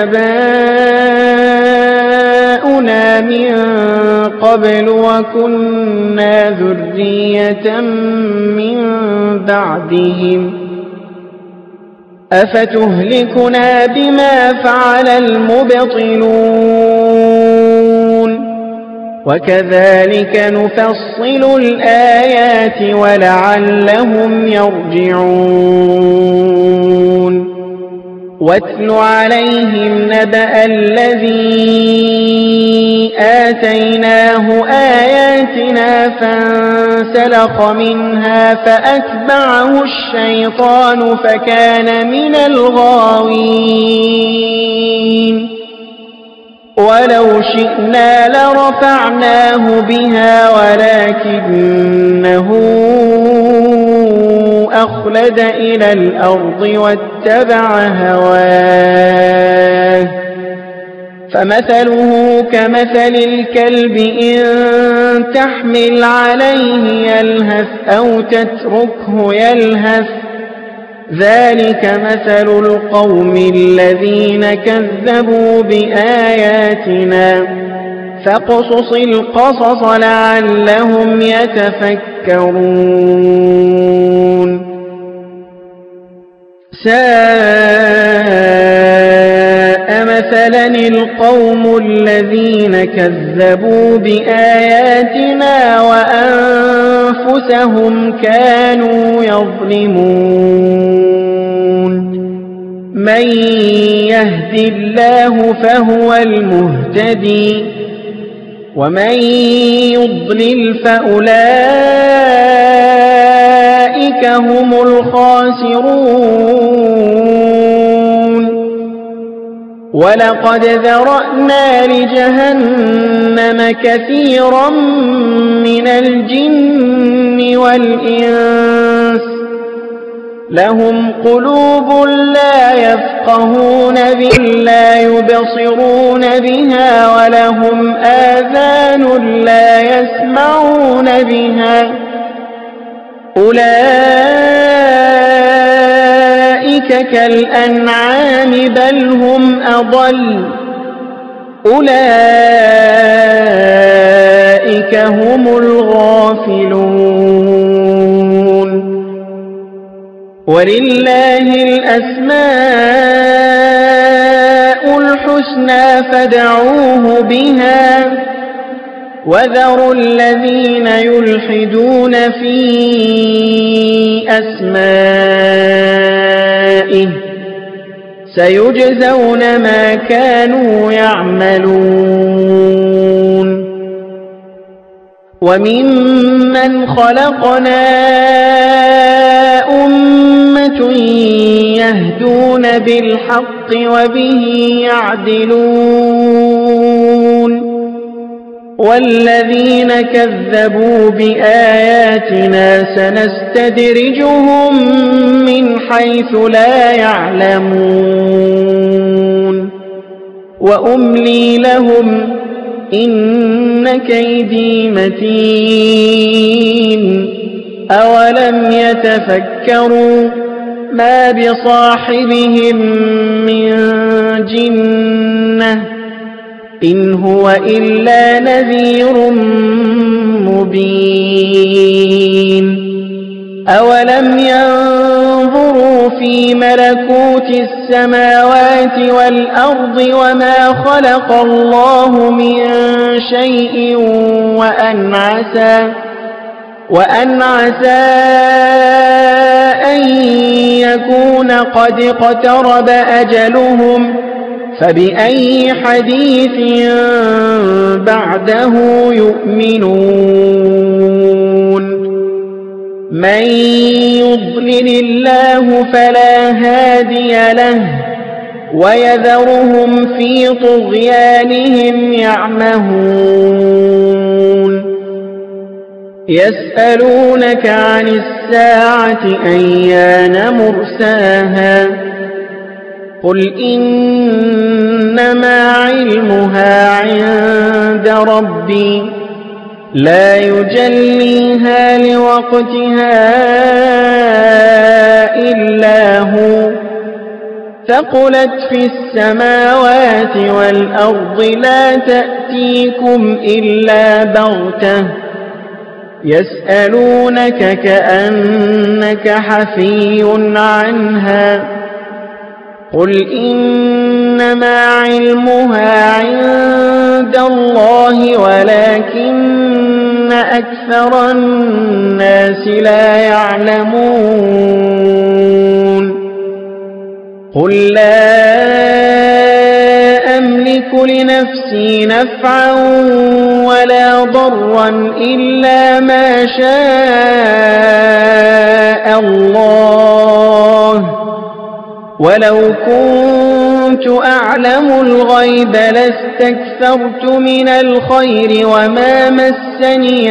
آباؤنا من قبل وكنا ذرية من بعدهم أفتهلكنا بما فعل المبطلون وكذلك نفصل الآيات ولعلهم يرجعون واتل عليهم نبأ الذي آتيناه آياتنا فانسلخ منها فأتبعه الشيطان فكان من الغاوين ولو شئنا لرفعناه بها ولكنه أخلد إلى الأرض واتبع هواه فمثله كمثل الكلب إن تحمل عليه يلهث أو تتركه يلهث ذلك مثل القوم الذين كذبوا بآياتنا فاقصص القصص لعلهم يتفكرون ساء مثلا القوم الذين كذبوا بآياتنا وأنفسهم كانوا يظلمون من يهد الله فهو المهتدي ومن يضلل فأولئك هم الخاسرون ولقد ذرأنا لجهنم كثيرا من الجن والإنس لهم قلوب لا يفقهون بها لا يبصرون بها ولهم آذان لا يسمعون بها أولئك كالأنعام بل هم أضل أولئك هم الغافلون ولله الأسماء الحسنى فادعوه بها وذروا الذين يلحدون في أسمائه سيجزون ما كانوا يعملون وممن خلقنا أمة يهدون بالحق وبه يعدلون والذين كذبوا بآياتنا سنستدرجهم من حيث لا يعلمون وأملي لهم إن كيدي متين أولم يتفكروا ما بصاحبهم من جنة إن هو إلا نذير مبين أولم ينظروا في ملكوت السماوات والأرض وما خلق الله من شيء وأن عسى أن يكون قد اقترب أجلهم فبأي حديث بعده يؤمنون من يضلل الله فلا هادي له ويذرهم في طغيانهم يعمهون يسألونك عن الساعة أيان مرساها قل إنما علمها عند ربي لا يجليها لوقتها إلا هو ثقلت في السماوات والأرض لا تأتيكم إلا بغتة يسألونك كأنك حفي عنها قل إنما علمها عند الله ولكن أكثر الناس لا يعلمون قل لا أملك لنفسي نفعا ولا ضرا إلا ما شاء الله ولو كنت أعلم الغيب لاستكثرت من الخير وما مسني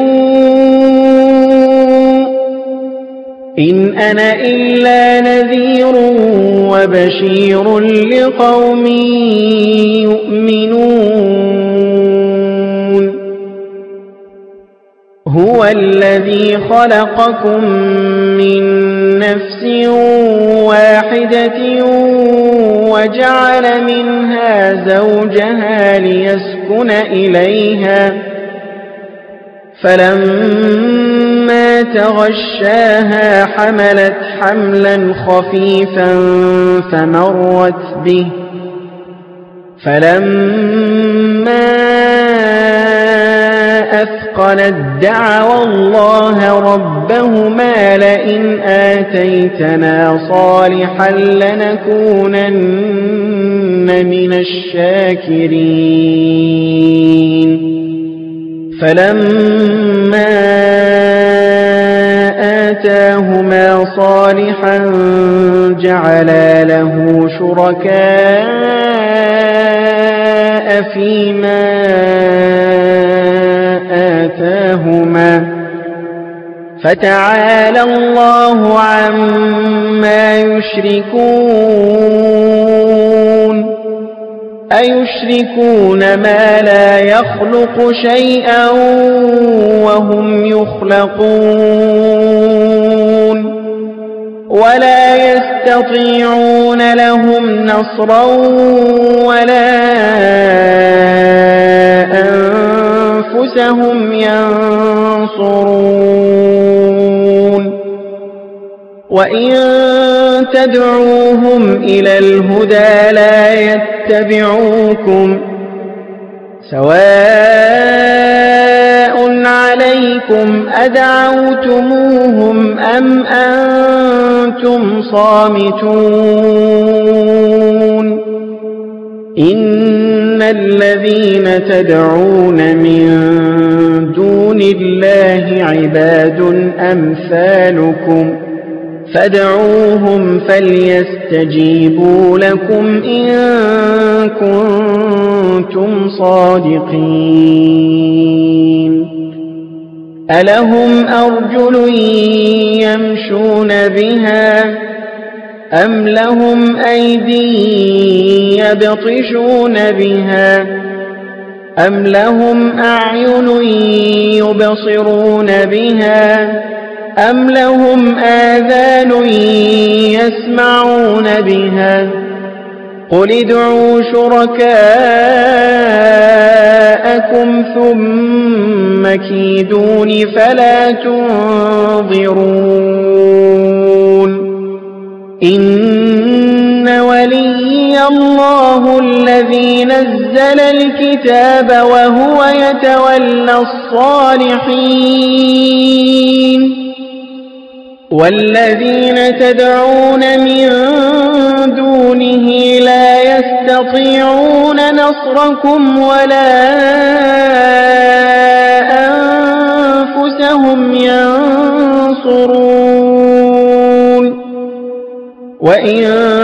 السوء إن أنا إلا نذير وبشير لقوم يؤمنون هو الذي خلقكم من نفس واحدة وجعل منها زوجها ليسكن إليها فلما تغشاها حملت حملا خفيفا فمرت به فلما أثقلت دعوا الله ربهما لئن آتيتنا صالحا لنكونن من الشاكرين فلما آتاهما صالحا جعلا له شركاء فيما آتاهما فتعالى الله عما يشركون أيشركون ما لا يخلق شيئا وهم يخلقون ولا يستطيعون لهم نصرا ولا أنفسهم ينصرون وإن تدعوهم إلى الهدى لا يتبعوكم سواء عليكم أدعوتموهم أم أنتم صامتون إن الذين تدعون من دون الله عباد أمثالكم فادعوهم فليستجيبوا لكم إن كنتم صادقين ألهم أرجل يمشون بها أم لهم أيدي يبطشون بها أم لهم أعين يبصرون بها أم لهم آذان يسمعون بها قل ادعوا شركاءكم ثم كيدون فلا تنظرون إن وليي الله الذي نزل الكتاب وهو يتولى الصالحين والذين تدعون من دونه لا يستطيعون نصركم ولا أنفسهم ينصرون وإن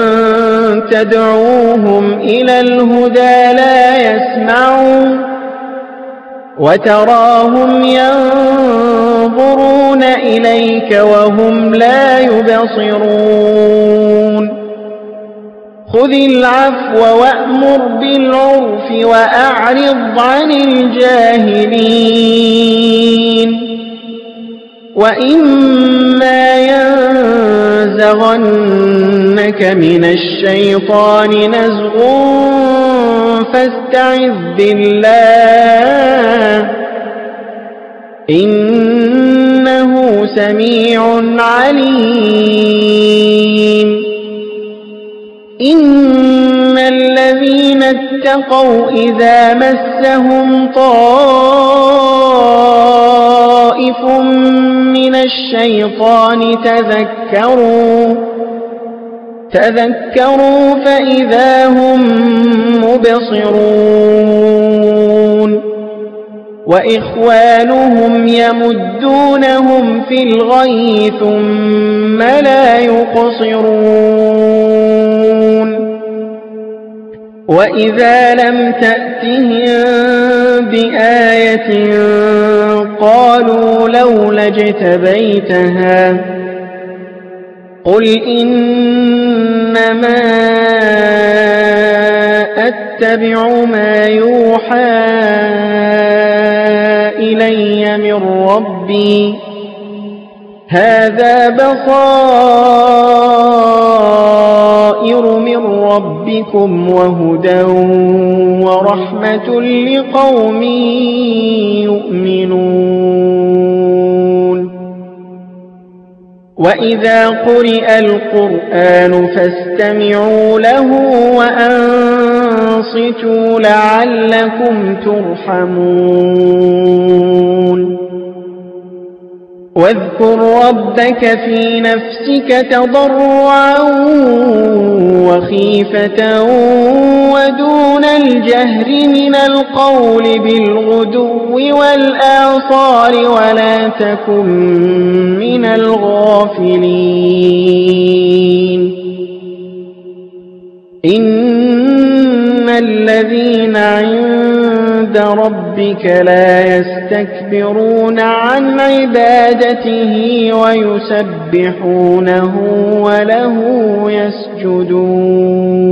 تدعوهم إلى الهدى لا يسمعون وتراهم ينظرون إليك وهم لا يبصرون خذ العفو وأمر بالعرف وأعرض عن الجاهلين وإما ينزغنك من الشيطان نزغ فاستعذ بالله إنه سميع عليم إن الذين اتقوا إذا مسهم طائف من الشيطان تذكروا فإذا هم مبصرون وإخوانهم يمدونهم في الغي ثم لا يقصرون وإذا لم تأتهم بآية قالوا لولا اجتبيتها قل إنما أتبع ما يوحى إلي من ربي هذا بصائر من ربكم وهدى ورحمة لقوم يؤمنون وإذا قرئ القرآن فاستمعوا له وأنصتوا لعلكم ترحمون واذكر ربك في نفسك تضرعا وخيفة ودون الجهر من القول بالغدو والآصال ولا تكن من الغافلين إن الذين عند ربك لا يستكبرون عن عبادته ويسبحونه وله يسجدون